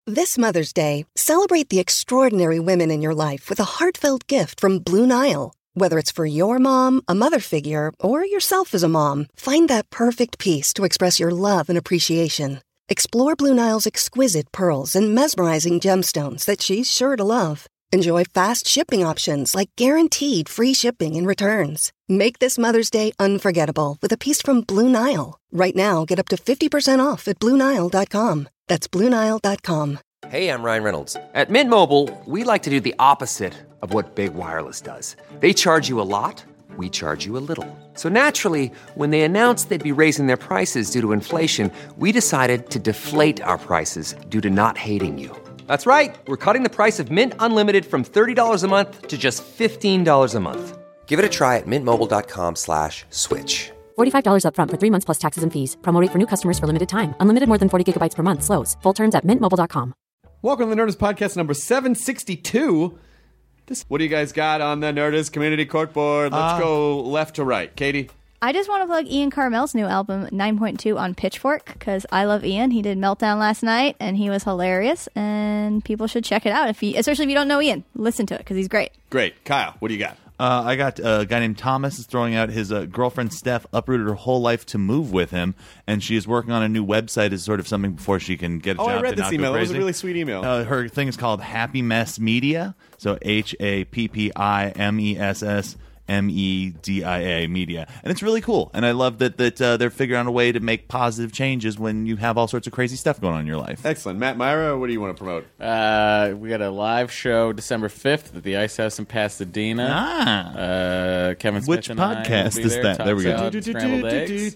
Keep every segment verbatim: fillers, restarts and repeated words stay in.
This Mother's Day, celebrate the extraordinary women in your life with a heartfelt gift from Blue Nile. Whether it's for your mom, a mother figure, or yourself as a mom, find that perfect piece to express your love and appreciation. Explore Blue Nile's exquisite pearls and mesmerizing gemstones that she's sure to love. Enjoy fast shipping options like guaranteed free shipping and returns. Make this Mother's Day unforgettable with a piece from Blue Nile. Right now, get up to fifty percent off at Blue Nile dot com. That's Blue Nile dot com. Hey, I'm Ryan Reynolds. At Mint Mobile, we like to do the opposite of what Big Wireless does. They charge you a lot, we charge you a little. So naturally, when they announced they'd be raising their prices due to inflation, we decided to deflate our prices due to not hating you. That's right. We're cutting the price of Mint Unlimited from thirty dollars a month to just fifteen dollars a month. Give it a try at mintmobile.com slash switch. forty-five dollars up front for three months plus taxes and fees. Promo rate for new customers for limited time. Unlimited more than forty gigabytes per month. Slows full terms at mint mobile dot com. Welcome to the Nerdist Podcast number seven sixty-two. This, what do you guys got on the Nerdist Community Corkboard? Let's uh, go left to right. Katie? I just want to plug Ian Carmel's new album, nine point two, on Pitchfork, because I love Ian. He did Meltdown last night, and he was hilarious, and people should check it out, if you, especially if you don't know Ian. Listen to it, because he's great. Great. Kyle, what do you got? Uh, I got a guy named Thomas is throwing out his uh, girlfriend Steph uprooted her whole life to move with him, and she is working on a new website as sort of something before she can get a oh, job. Oh, I read to this not email. Go It was crazy. a really sweet email. Uh, her thing is called Happy Mess Media, so H A P P I M E S S M E D I A Media, and it's really cool. And I love that that uh, they're figuring out a way to make positive changes when you have all sorts of crazy stuff going on in your life. Excellent. Matt Myra, what do you want to promote? Uh, we got a live show December fifth at the Ice House in Pasadena. Ah. Uh, Kevin Smith Which and podcast I will be is there. that? Top There we go. salad, scrambled eggs.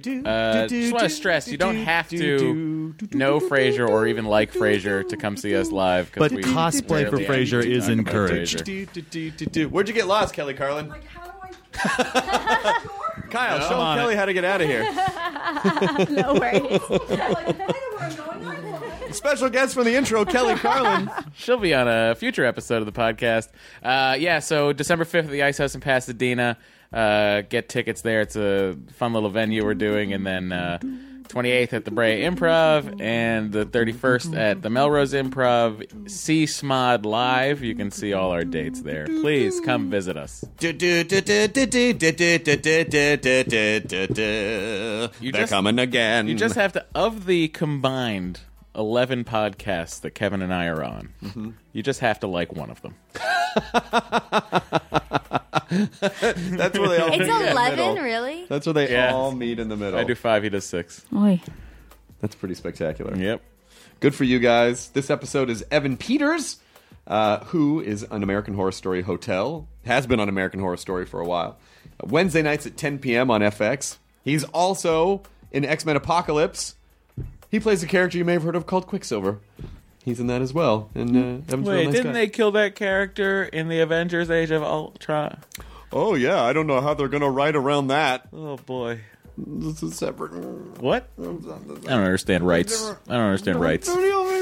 Uh, just want to stress, you don't have to know Frasier or even like Frasier to come see us live. But we cosplay for rarely Frasier actually is talk about encouraged. Frasier. Where'd you get lost, Kelly Carlin? Like, how do I... Kyle, No, show on Kelly it. how to get out of here. No worries. Special guest from the intro, Kelly Carlin. She'll be on a future episode of the podcast. Uh, yeah, so December fifth at the Ice House in Pasadena. Uh, get tickets there. It's a fun little venue we're doing. And then uh, twenty-eighth at the Brea Improv. And the thirty-first at the Melrose Improv. See S M O D Live. You can see all our dates there. Please come visit us. They're just- coming again. You just have to, of the combined eleven podcasts that Kevin and I are on, mm-hmm. you just have to like one of them. That's where they all It's meet in the eleven, middle. really? That's where they Yeah. all meet in the middle. I do five, he does six. Oy. That's pretty spectacular. Yep. Good for you guys. This episode is Evan Peters, uh, who is on American Horror Story Hotel, has been on American Horror Story for a while. Uh, Wednesday nights at ten p.m. on F X. He's also in X-Men Apocalypse. He plays a character you may have heard of called Quicksilver. He's in that as well. And uh, Evan's a real Wait, nice didn't guy. they kill that character in the Avengers Age of Ultron? Oh, yeah. I don't know how they're going to write around that. Oh, boy. This is separate. What? I don't understand rights. I don't understand rights. I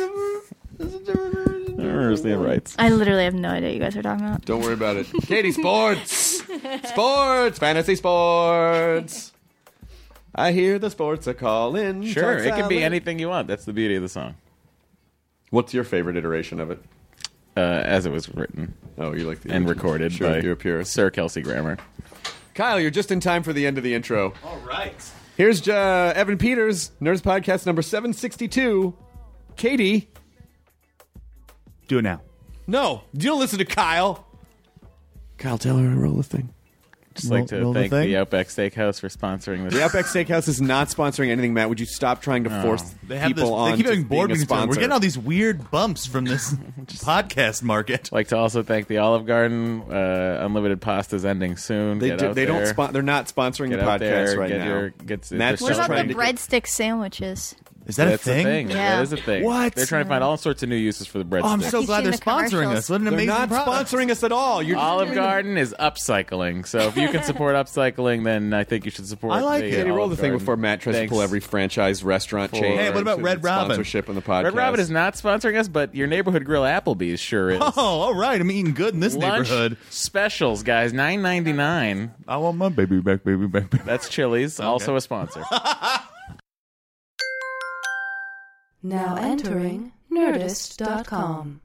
don't understand rights. I literally have no idea what you guys are talking about. Don't worry about it. Katie, sports! Sports! Fantasy sports! I hear the sports are calling. Sure, Talk it can be salad. anything you want. That's the beauty of the song. What's your favorite iteration of it? Uh, as it was written Oh, you like the and original. recorded Sure, by you're a purist. Sir Kelsey Grammer. Kyle, you're just in time for the end of the intro. All right. Here's uh, Evan Peters, Nerds Podcast number seven sixty-two. Katie. Do it now. No, you don't listen to Kyle. Kyle, tell her to roll the thing. Just Roll- like to roll the thank thing? the Outback Steakhouse for sponsoring this. The Outback Steakhouse is not sponsoring anything, Matt. Would you stop trying to force They have people this. on They keep to having board being a meetings. We're sponsor? getting all these weird bumps from this podcast market. I'd like to also thank the Olive Garden. Uh, Unlimited Pasta's ending soon. They, Get do, out they there. don't. Spon- they're not sponsoring Get the out podcast there, right get now. Your, get, Matt's What just about trying the to get- breadstick sandwiches? Is that That's a thing? a thing. Yeah. That is a thing. What? They're trying to find all sorts of new uses for the breadsticks. Oh, I'm so Keep glad they're seeing the sponsoring commercials. us. What an They're amazing not product. sponsoring us at all. You're just Olive doing the- Garden is upcycling, so if you can support upcycling, then I think you should support. I like the, it. uh, Katie, roll Olive the thing Garden. before Matt tries Thanks. to pull every franchise restaurant For- chain. Hey, what about to Red Robin? Sponsorship on the podcast. Red Robin is not sponsoring us, but your neighborhood grill Applebee's sure is. Oh, all right. I'm eating good in this Lunch neighborhood. specials, guys, nine ninety-nine. I want my baby back, baby back. Baby. That's Chili's, also a sponsor. Now entering nerdist dot com.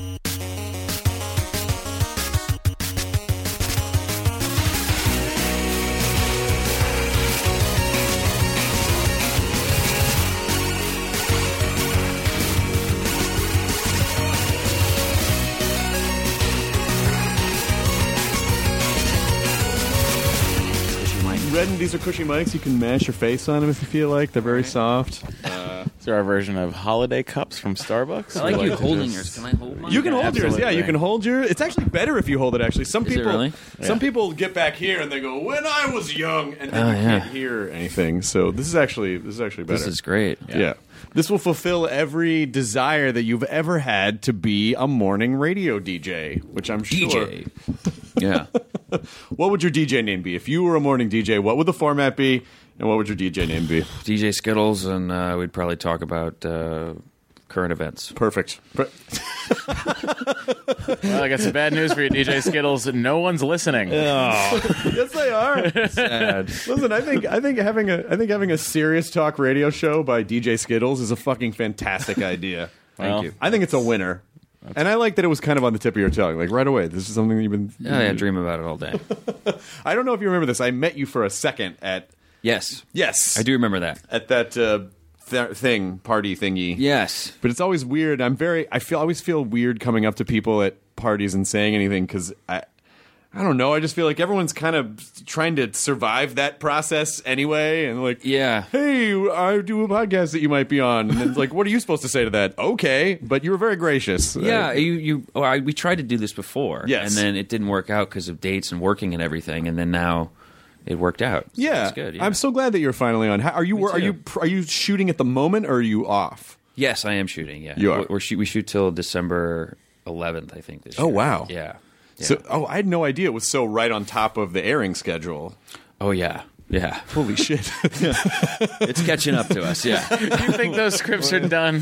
Red, and these are cushy mics. You can mash your face on them if you feel like. They're very soft. Uh, Is there our version of holiday cups from Starbucks? I like Or you to holding just- yours. Can I hold mine? You can hold yours, Absolutely. yeah. You can hold your. It's actually better if you hold it. Actually, some Is it people, really? some Yeah. people get back here and they go, "When I was young," and then Oh, you yeah. can't hear anything. So this is actually this is actually better. This is great. yeah. This will fulfill every desire that you've ever had to be a morning radio D J, which I'm D sure. J. Yeah. What would your D J name be if you were a morning D J? What would the format be, and what would your D J name be? D J Skittles, and uh, we'd probably talk about uh, current events. Perfect. Per- Well, I got some bad news for you, D J Skittles. No one's listening. yes, they are. Sad. Listen, I think I think having a I think having a serious talk radio show by D J Skittles is a fucking fantastic idea. Thank Well, you. I think it's a winner. And I like that it was kind of on the tip of your tongue, like right away. This is something you've been. Oh, yeah, I dream about it all day. I don't know if you remember this. I met you for a second at Yes. yes, I do remember that. at that uh, th- thing party thingy. Yes. But it's always weird. I'm very. I feel I always feel weird coming up to people at parties and saying anything because I. I don't know. I just feel like everyone's kind of trying to survive that process anyway, and like, Yeah. hey, I do a podcast that you might be on, and then it's like, what are you supposed to say to that? Okay, but you were very gracious. Yeah, Uh, you you. Oh, I, we tried to do this before, Yes. and then it didn't work out because of dates and working and everything, and then now it worked out. So yeah. it's good. Yeah. I'm so glad that you're finally on. How, are you? Me Are too. you? Are you shooting at the moment, or are you off? Yes, I am shooting. Yeah, You are? We're, we're shoot, we shoot till December eleventh, I think. This Oh, year. wow. Yeah. yeah. So, oh, I had no idea it was so right on top of the airing schedule. oh yeah, yeah. Holy shit! It's catching up to us. Yeah. you think those scripts are done?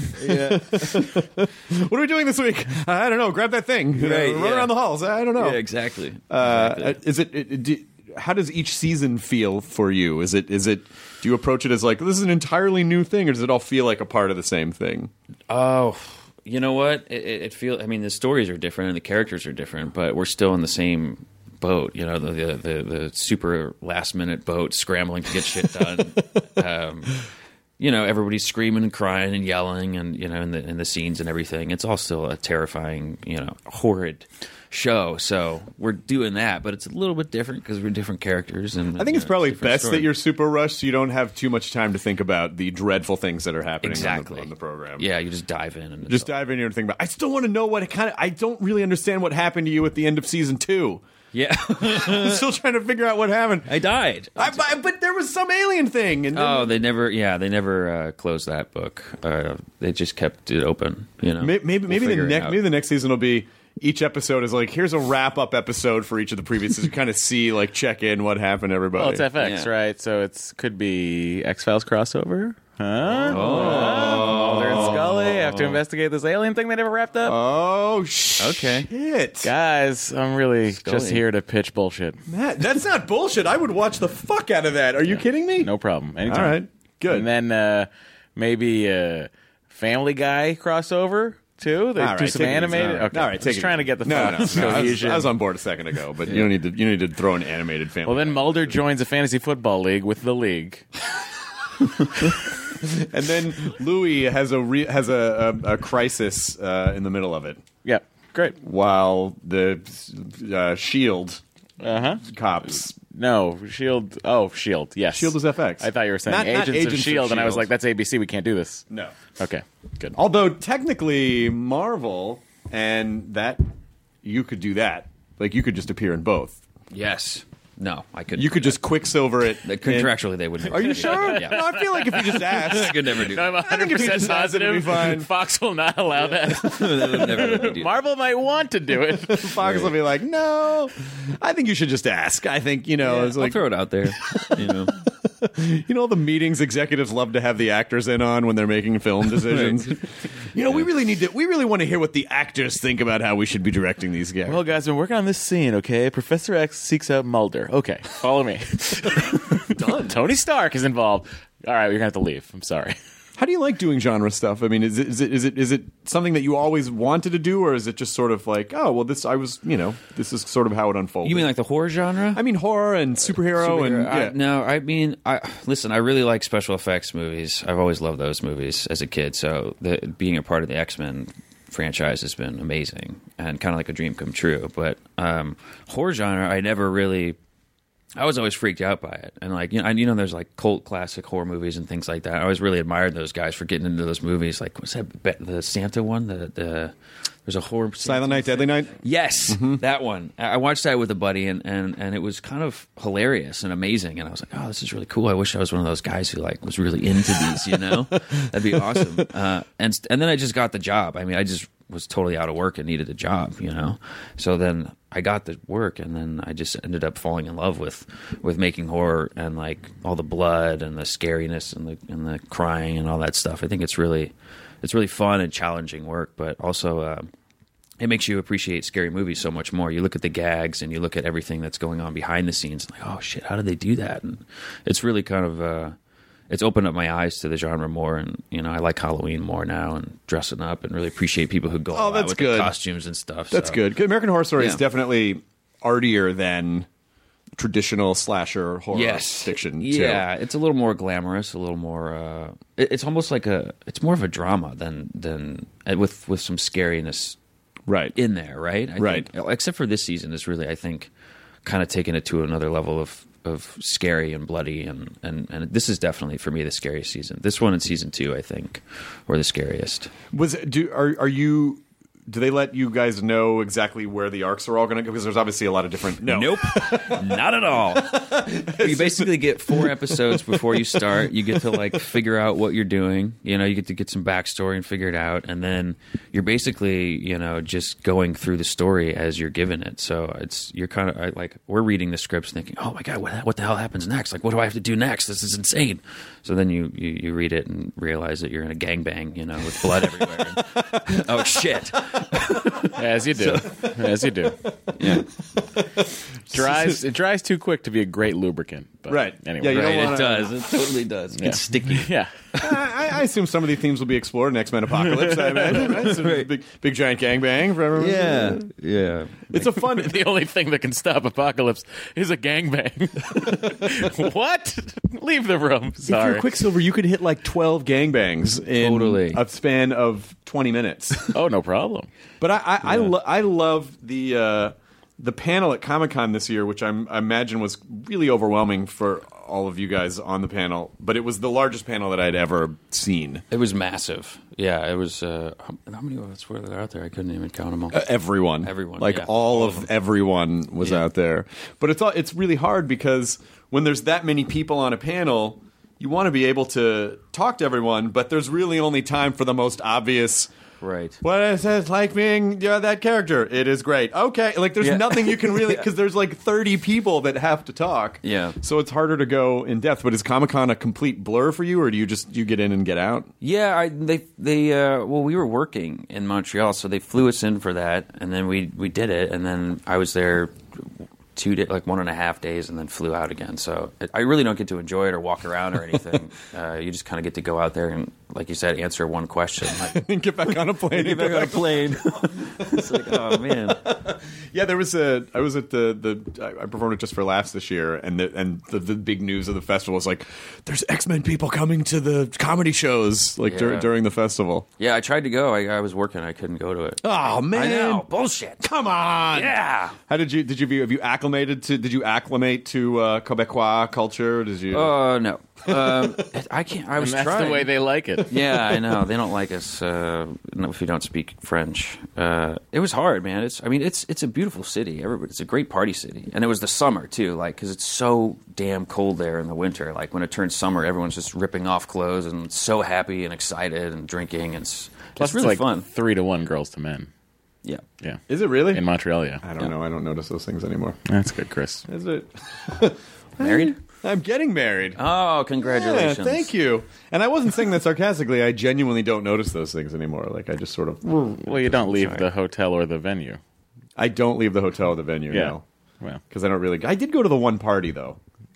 What are we doing this week? I don't know. Grab that thing. Uh, Right, run yeah. around the halls. I don't know. Yeah, exactly. Uh, Exactly. is it? it do, how does each season feel for you? Is it? Is it? Do you approach it as like this is an entirely new thing, or does it all feel like a part of the same thing? Oh, you know what? It, it, it feels. I mean, the stories are different and the characters are different, but we're still in the same boat. You know, the the the, the super last minute boat scrambling to get shit done. um, you know, everybody's screaming and crying and yelling, and you know, in the in the scenes and everything. It's all still a terrifying, you know, horrid show. So we're doing that, but it's a little bit different because we're different characters. And I think you it's know, probably different best story. that you're super rushed, so you don't have too much time to think about the dreadful things that are happening exactly on, the, on the program. Yeah, you just dive in and it's Just all- dive in here and think about. I still want to know what it kind of. I don't really understand what happened to you at the end of season two. Yeah, I'm still trying to figure out what happened. I died. I, I, but there was some alien thing. And then- Oh, they never. Yeah, they never uh, closed that book. Uh, they just kept it open. You know, May- maybe We'll maybe the figure it next out. maybe the next season will be each episode is like here's a wrap up episode for each of the previous to kind of see like check in what happened to everybody. Well, it's F X, Yeah. right? So it's could be X Files crossover. Huh? Oh. Mulder and Scully have to investigate this alien thing they never wrapped up. Oh sh- Okay. shit. Guys, I'm really Scully. just here to pitch bullshit. Matt, that's not bullshit. I would watch the fuck out of that. Are you kidding me? No problem. Anytime. All right. Good. And then uh, maybe a Family Guy crossover too. They All do right, some take it easy. animated. All right. Okay, All right, take just it trying easy. to get the no, no, no, thoughts no. I, was, cohesion. I was on board a second ago, but you don't need to. You don't need to throw an animated family. Well, then Mulder joins a fantasy football league with the league. and then Louis has a re- has a, a, a crisis uh, in the middle of it, Yep, great. while the uh, Shield Uh huh. cops. No, Shield. Oh, Shield. Yes, Shield is F X. I thought you were saying Not- not Agents, Agents of of Shield, and I was Shield. like, "That's A B C. We can't do this." No. Okay, good. Although technically Marvel and that you could do that. Like you could just appear in both. Yes. No, I couldn't. You could just Quicksilver it. That contractually, they wouldn't. Are you sure? Yeah. No, I feel like if you just I ask. could never do No, I'm that. one think hundred if you percent just asked it, it'd be positive. fine. Fox will not allow that. They would never let me do that. Marvel might want to do it. Fox will be like, no. I think you should just ask. I think you know. It's I'll like throw it out there. You know. you know all the meetings executives love to have the actors in on when they're making film decisions. You know, we really need to. We really want to hear what the actors think about how we should be directing these guys. Well, guys, we're working on this scene, okay? Professor X seeks out Mulder. Okay, follow me. Done. Tony Stark is involved. All right, you're going to have to leave. I'm sorry. How do you like doing genre stuff? I mean, is it is it is it is it something that you always wanted to do, or is it just sort of like, oh, well, this I was, you know, this is sort of how it unfolded? You mean like the horror genre? I mean horror and superhero, Superhero, and I- yeah. no, I mean, I listen. I really like special effects movies. I've always loved those movies as a kid. So the, being a part of the X-Men franchise has been amazing and kind of like a dream come true. But um, horror genre, I never really. I was always freaked out by it, and like you know, and, you know, there's like cult classic horror movies and things like that. I always really admired those guys for getting into those movies. Like, what's that? Be- The Santa one? The the there's a horror Silent Night, Deadly Night. Yes, that one. I I watched that with a buddy, and, and, and it was kind of hilarious and amazing. And I was like, oh, this is really cool. I wish I was one of those guys who like was really into these. You know, that'd be awesome. Uh, and and then I just got the job. I mean, I just was totally out of work and needed a job. You know, so then I got the work, and then I just ended up falling in love with, with making horror and like all the blood and the scariness and the and the crying and all that stuff. I think it's really it's really fun and challenging work, but also uh, it makes you appreciate scary movies so much more. You look at the gags and you look at everything that's going on behind the scenes. Like, oh shit, how did they do that? And it's really kind of uh, it's opened up my eyes to the genre more, and you know, I like Halloween more now and dressing up, and really appreciate people who go Oh, all out that's with good. the costumes and stuff. That's so. good. 'Cause American Horror Story is Yeah. definitely artier than traditional slasher horror Yes, fiction. Too. Yeah, it's a little more glamorous, a little more. Uh, it, it's almost like a. It's more of a drama than than uh, with with some scariness right in there, right? I Right. Think, except for this season is really, I think, kind of taking it to another level of of scary and bloody, and, and, and this is definitely for me the scariest season. This one and season two, I think, were the scariest. Was do are are you? Do they let you guys know exactly where the arcs are all going to go? Because there's obviously a lot of different. No. Nope, not at all. You basically get four episodes before you start. You get to like figure out what you're doing. You know, you get to get some backstory and figure it out, and then you're basically, you know, just going through the story as you're given it. So it's you're kind of like we're reading the scripts, thinking, "Oh my god, what what the hell happens next? Like, what do I have to do next? This is insane." So then you you, you read it and realize that you're in a gangbang, you know, with blood everywhere. And, oh shit. As you do, as you do. Yeah. Dries. It dries too quick to be a great lubricant. But Right. Anyway. Yeah, you don't Right, wanna- it does. It totally does. It Yeah. gets sticky. Yeah. I, I assume some of these themes will be explored in X-Men Apocalypse. I imagine. Right? So Right. Big, big giant gangbang for everyone. Yeah. Yeah. It's a fun. The only thing that can stop apocalypse is a gangbang. What? Leave the room. If Sorry. you're Quicksilver, you could hit like twelve gangbangs in Totally. a span of twenty minutes. Oh, no problem. But I, I, I, lo- I love the uh, the panel at Comic-Con this year, which I'm, I imagine was really overwhelming for all of you guys on the panel. But it was the largest panel that I'd ever seen. It was massive. Yeah, it was. Uh, how, how many of us were there out there? I couldn't even count them all. Uh, everyone, Everyone, like yeah. all, All of, of them. everyone was Yeah. out there. But it's all, it's really hard because when there's that many people on a panel, you want to be able to talk to everyone, but there's really only time for the most obvious. Right. What is it like being yeah, that character? It is great. Okay, like there's Yeah. nothing you can really because there's like thirty people that have to talk. Yeah. so it's harder to go in depth. But is Comic-Con a complete blur for you, or do you just you get in and get out? Yeah, I, they they uh, well, we were working in Montreal, so they flew us in for that, and then we we did it, and then I was there two day, like one and a half days, and then flew out again. So it, I really don't get to enjoy it or walk around or anything. uh, you just kind of get to go out there and, like you said, answer one question. Like, And get back on a plane. get back on a plane. It's like, oh man. Yeah, there was a. I was at the the. I performed it just for laughs this year, and the and the, the big news of the festival was like, there's X-Men people coming to the comedy shows like dur- Yeah. during the festival. Yeah, I tried to go. I, I was working. I couldn't go to it. Oh man, I know. Bullshit. Come on. Yeah. How did you did you have you acclimated to did you acclimate to uh, Quebecois culture? Did you? Oh no. Um, I can't. I And was that's trying. the way they like it. Yeah, I know. They don't like us uh, if you don't speak French. Uh, it was hard, man. It's, I mean, it's it's a beautiful city. Everybody, it's a great party city, and it was the summer too, like because it's so damn cold there in the winter. Like when it turns summer, everyone's just ripping off clothes and so happy and excited and drinking. And it's, Plus, it's really like fun. three to one girls to men. Yeah. Yeah. Is it really? In Montreal, yeah. I don't know. I don't notice those things anymore. That's good, Chris. Is it? Married? I'm getting married. Oh, congratulations! Yeah, thank you. And I wasn't saying that sarcastically. I genuinely don't notice those things anymore. Like I just sort of. Well, you don't leave the hotel or the venue. I don't leave the hotel or the venue. Yeah. No. Well, Because I don't really. I did go to the one party though.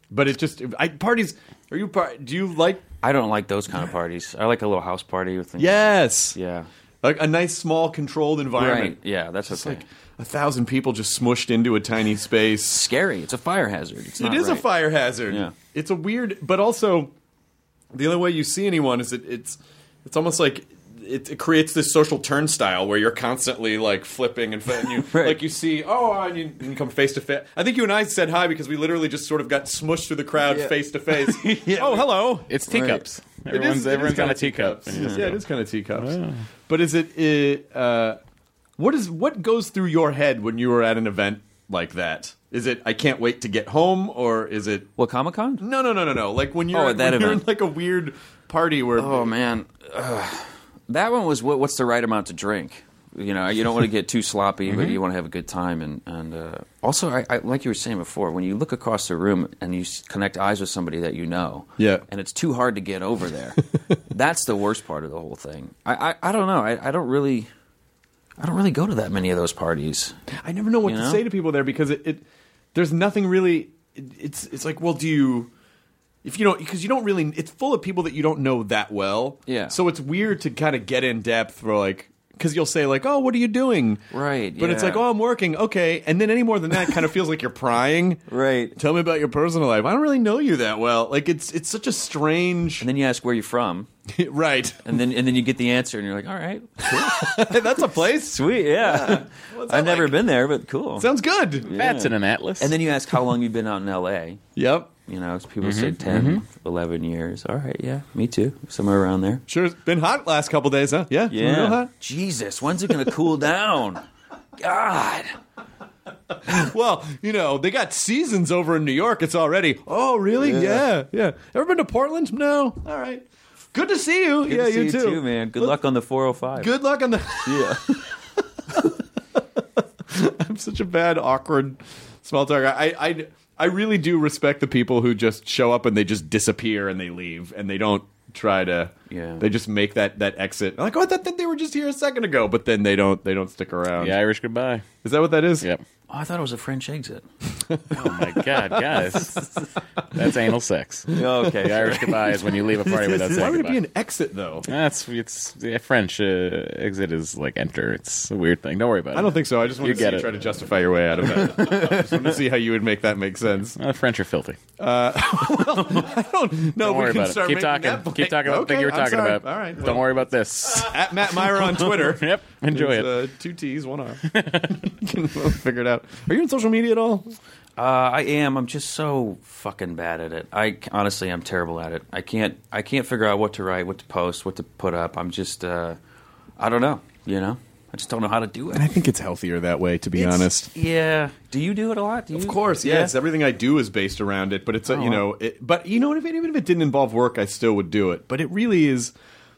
But it just I, parties. Are you? par- Do you like? I don't like those kind of parties. I like a little house party with things. Yes. Yeah. Like a nice, small, controlled environment. Right. Yeah, that's It's okay. like a thousand people just smushed into a tiny space. Scary. It's a fire hazard. It's It not is a right. fire hazard. Yeah. It's a weird, but also the only way you see anyone is it, it's it's almost like it, it creates this social turnstile where you're constantly like flipping and, and you Right. like you see oh and you, and you come face to face. I think you and I said hi because we literally just sort of got smushed through the crowd face to face. Oh, hello. It's teacups. It Everyone's, is- it is everyone's on kinda a teacup. teacups. And you just Yeah, go, it is kind of teacups. But is it? it uh, what is what goes through your head when you were at an event like that? Is it I can't wait to get home, or is it What, Comic-Con? no, no, no, no, no? Like when you're, Oh, at that when you're in event. like a weird party where Oh, man. Ugh. That one was what, what's the right amount to drink? You know, you don't want to get too sloppy, Mm-hmm. but you want to have a good time. And, and uh, also, I, I, like you were saying before, when you look across the room and you s- connect eyes with somebody that you know, Yeah. and it's too hard to get over there, that's the worst part of the whole thing. I, I, I don't know. I, I don't really... I don't really go to that many of those parties. I never know what You to know? say to people there because it, it there's nothing really. It, it's it's like well, do you if you don't because you don't really it's full of people that you don't know that well. Yeah. So it's weird to kind of get in depth for like. Because you'll say like, "Oh, what are you doing?" Right, But it's yeah. like, "Oh, I'm working." Okay, and then any more than that, kind of feels like you're prying. Right. Tell me about your personal life. I don't really know you that well. Like it's it's such a strange. And then you ask where you're from, Right. and then and then you get the answer, and you're like, all right, That's a place. sweet, yeah. What's that I've never like? been there, but cool. Sounds good. That's in an atlas. And then you ask how long you've been out in L A. Yep. You know, people say ten, eleven years. All right, yeah, me too. Somewhere around there. Sure, it's been hot last couple days, huh? Yeah. Yeah. Real hot. Jesus, when's it going to cool down? God. Well, you know, they got seasons over in New York. It's already. Oh, really? Yeah. Yeah. Ever been to Portland? No. All right. Good to see you. Good yeah, to see you too. man. Good Look- luck on the four oh five. Good luck on the. Yeah. I'm such a bad, awkward small talk. I, I, I really do respect the people who just show up and they just disappear and they leave and they don't try to. Yeah. They just make that, that exit. I'm like, oh, I thought that they were just here a second ago, but then they don't. They don't stick around. the Irish goodbye. Is that what that is? Yep. Oh, I thought it was a French exit. Oh my God, guys, that's anal sex. Okay. The Irish goodbye is when you leave a party without Why saying would it goodbye. be an exit though? That's it's yeah, French uh, exit is like enter. It's a weird thing. Don't worry about it. I don't think so. I just want You to see get you it. try to justify your way out of that. I just want to see how you would make that make sense. Uh, French are filthy. I don't know. Don't we worry can about it. start Keep making talking. that point. Keep talking about the thing Okay, you were I'm talking sorry. about. All right. Don't well, worry about this. At Matt Meyer on Twitter. Yep. Enjoy It's, it. Uh, two T's, one R. You can figure it out. Are you on social media at all? Uh, I am. I'm just so fucking bad at it. I honestly, I'm terrible at it. I can't. I can't figure out what to write, what to post, what to put up. I'm just. Uh, I don't know. You know. I just don't know how to do it. And I think it's healthier that way, to be It's- honest. Yeah. Do you do it a lot? Do you? Of course, yes. Everything I do is based around it, but it's a, Oh, you know, it, but you know, if it, even if it didn't involve work, I still would do it. But it really is.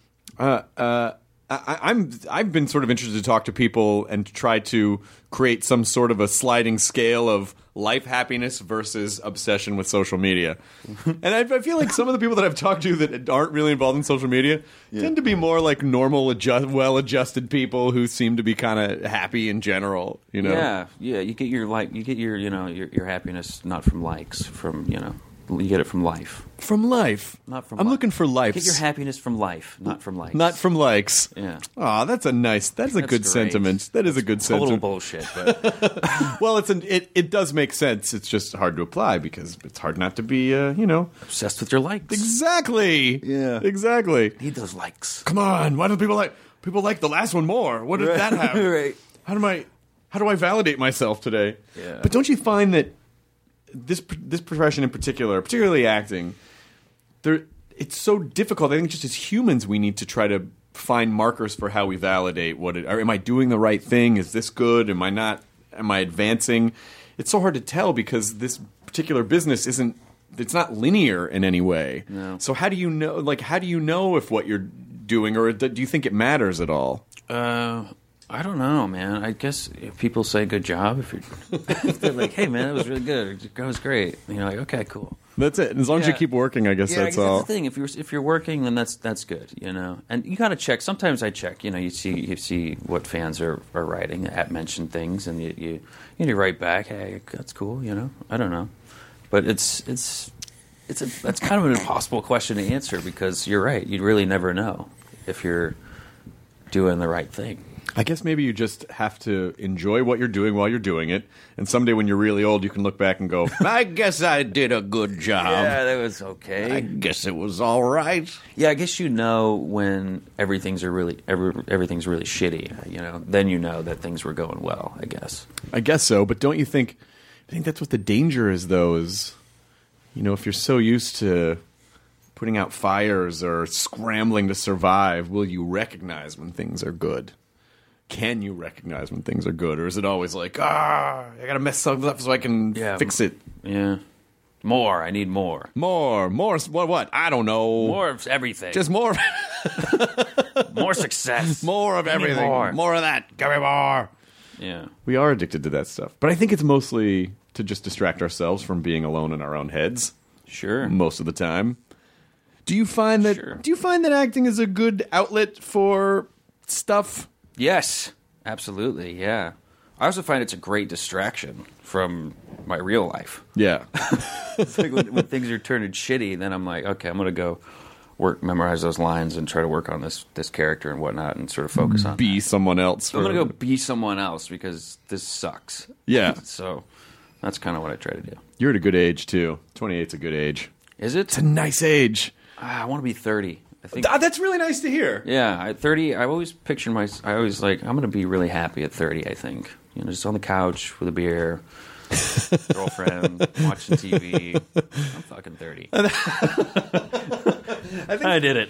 Uh, uh, I, I'm I've been sort of interested to talk to people and try to create some sort of a sliding scale of life happiness versus obsession with social media. And I, I feel like some of the people that I've talked to that aren't really involved in social media tend to be more like normal, adjust, well-adjusted people who seem to be kind of happy in general. You know. Yeah. Yeah. You get your like. You get your you know your your happiness not from likes, from you know. You get it from life, From life. not from. I'm li- looking for life. Get your happiness from life, not from likes. Not from likes. Yeah. Aw, that's a nice. That's a That's good great. sentiment. That is a good Total sentiment. bullshit. But Well, it's an, it. It does make sense. It's just hard to apply because it's hard not to be. Uh, you know. obsessed with your likes. Exactly. Yeah. Exactly. Need those likes. Come on. Why do people like people like the last one more? What did Right. that have? Right. How do I how do I validate myself today? Yeah. But don't you find that this this profession in particular, particularly acting, there it's so difficult. I think just as humans, we need to try to find markers for how we validate what it. Or am I doing the right thing? Is this good? Am I not? Am I advancing? It's so hard to tell because this particular business isn't. It's not linear in any way. No. So how do you know? Like, how do you know if what you're doing, or do you think it matters at all? Uh, I don't know, man. I guess if people say good job, if, you're, if they're like, hey, man, that was really good. It was great. And you're like, okay, cool. That's it. And as long as you Yeah. keep working, I guess Yeah, I that's guess all. that's the thing. If you're if you're working, then that's that's good, you know. And you got to check. Sometimes I check. You know, you see you see what fans are, are writing at mentioned things, and you you you, know, you write back, hey, that's cool. You know, I don't know, but it's it's it's a that's kind of an impossible question to answer because you're right. You really never know if you're doing the right thing. I guess maybe you just have to enjoy what you're doing while you're doing it, and someday when you're really old, you can look back and go, I guess I did a good job. Yeah, that was okay. I guess it was all right. Yeah, I guess you know when everything's are really every, everything's really shitty. You know, then you know that things were going well. I guess. I guess so, but don't you think? I think that's what the danger is, though. Is you know, if you're so used to putting out fires or scrambling to survive, will you recognize when things are good? Can you recognize when things are good, or is it always like, ah, I gotta mess something up so I can Yeah. fix it? Yeah. More. I need more. More, more. What? What? I don't know. More of everything. Just more. more success. More of I need everything. more. More of that. Give me more. Yeah. We are addicted to that stuff, but I think it's mostly to just distract ourselves from being alone in our own heads. Sure. Most of the time. Do you find that? Sure. Do you find that acting is a good outlet for stuff? Yes, absolutely. Yeah. I also find it's a great distraction from my real life. Yeah. It's like when, when things are turning shitty, then I'm like, okay, I'm going to go work, memorize those lines, and try to work on this this character and whatnot, and sort of focus on Be that. someone else. So I'm for- going to go be someone else because this sucks. Yeah. So that's kind of what I try to do. You're at a good age too. twenty-eight's a good age. Is it? It's a nice age. Ah, I want to be thirty. I think. Ah, that's really nice to hear. Yeah, at thirty, I always picture my. I always like. I'm going to be really happy at thirty. I think, you know, just on the couch with a beer, girlfriend, watching T V. I'm fucking thirty. I, think, I did it.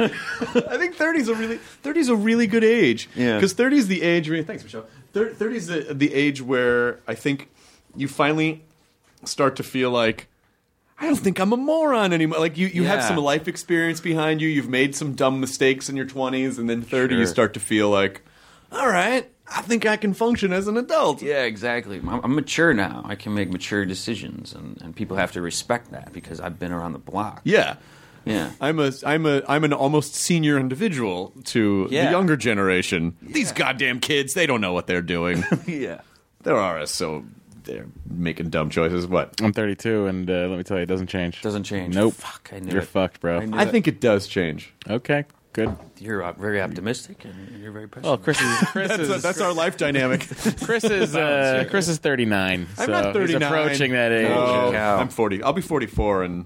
I think thirty's a really thirty's a really good age. Yeah. Because thirty's the age. Where, thanks, Michelle. thirty's the the age where I think you finally start to feel like, I don't think I'm a moron anymore. Like, you, you have Yeah. some life experience behind you. You've made some dumb mistakes in your twenties, and then thirty, you Sure. start to feel like, all right, I think I can function as an adult. Yeah, exactly. I'm, I'm mature now. I can make mature decisions, and, and people have to respect that because I've been around the block. Yeah. Yeah. I'm a I'm a I'm an almost senior individual to Yeah. the younger generation. These goddamn kids, they don't know what they're doing. Yeah. There are so they're making dumb choices. What? I'm thirty-two, and uh, let me tell you, it doesn't change. Doesn't change. Nope. Fuck, I knew You're it. fucked, bro. I knew I it. think it does change. Okay, good. You're uh, very optimistic, and you're very Well, pessimistic. Chris is Chris That's, is that's our life dynamic. Chris is uh, Chris is thirty-nine. I'm so not thirty-nine. He's approaching that age. No, cow. I'm forty. I'll be forty-four in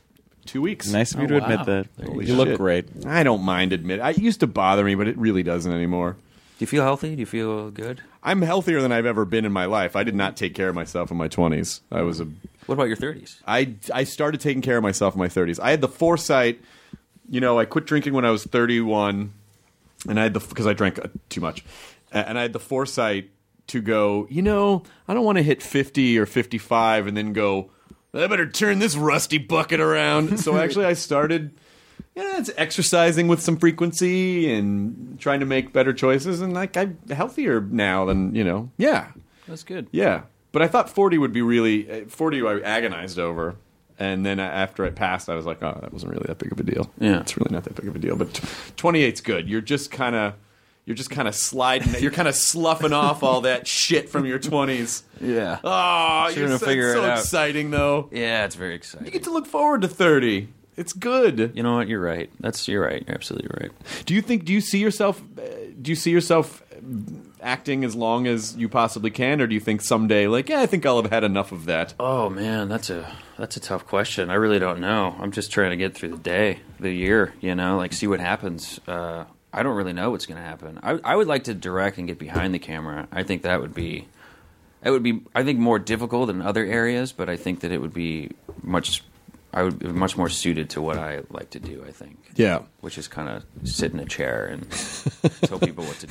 two weeks. Nice of you Oh, to admit wow. that. There You, you look Shit. great. I don't mind admitting. It used to bother me, but it really doesn't anymore. Do you feel healthy? Do you feel good? I'm healthier than I've ever been in my life. I did not take care of myself in my twenties. I was a What about your thirties? I, I started taking care of myself in my thirties. I had the foresight, you know, I quit drinking when I was thirty-one, and I had the because I drank uh, too much, A- and I had the foresight to go, you know, I don't want to hit fifty or fifty-five and then go, I better turn this rusty bucket around. So actually, I started, yeah, it's exercising with some frequency and trying to make better choices, and like I'm healthier now than you know, yeah. That's good. Yeah, but I thought forty would be really forty. I agonized over, and then after it passed, I was like, "Oh, that wasn't really that big of a deal." Yeah. it's really not that big of a deal. But twenty-eight's good. You're just kind of, you're just kind of sliding. You're kind of sloughing off all that shit from your twenties. Yeah. Oh, Sure you're to so, figure it's it so out. exciting, though. Yeah, it's very exciting. You get to look forward to thirty. It's good. You know what? You're right. That's you're right. You're absolutely right. Do you think? Do you see yourself? Uh, do you see yourself acting as long as you possibly can, or do you think someday, like, yeah, I think I'll have had enough of that? Oh man, that's a that's a tough question. I really don't know. I'm just trying to get through the day, the year. You know, like see what happens. Uh, I don't really know what's going to happen. I I would like to direct and get behind the camera. I think that would be. It would be, I think, more difficult in other areas, but I think that it would be much. I would be much more suited to what I like to do. I think. Yeah. Which is kind of sit in a chair and tell people what to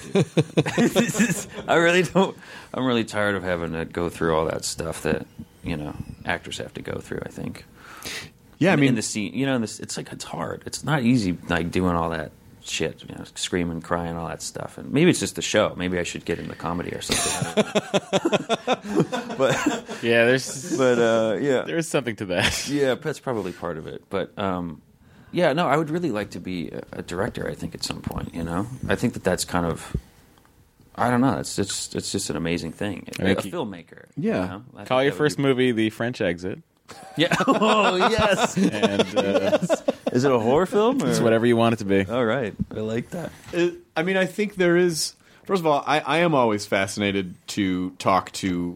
do. I really don't. I'm really tired of having to go through all that stuff that you know actors have to go through. I think. Yeah, I in, mean, in the scene, you know, in this, it's like it's hard. It's not easy, like doing all that shit, you know, screaming, crying, all that stuff. And maybe it's just the show. Maybe I should get into comedy or something. I don't know. but Yeah, there's but uh, yeah, there is something to that. yeah, that's probably part of it. But um, yeah, no, I would really like to be a, a director. I think at some point, you know, I think that that's kind of. I don't know. It's just it's just an amazing thing. I A, a think you- filmmaker. Yeah. You know? I Call think your that would first be- movie The French Exit. Yeah. Oh, yes. And uh, Is it a horror film? Or? it's whatever you want it to be. All right. I like that. It, I mean, I think there is. First of all, I, I am always fascinated to talk to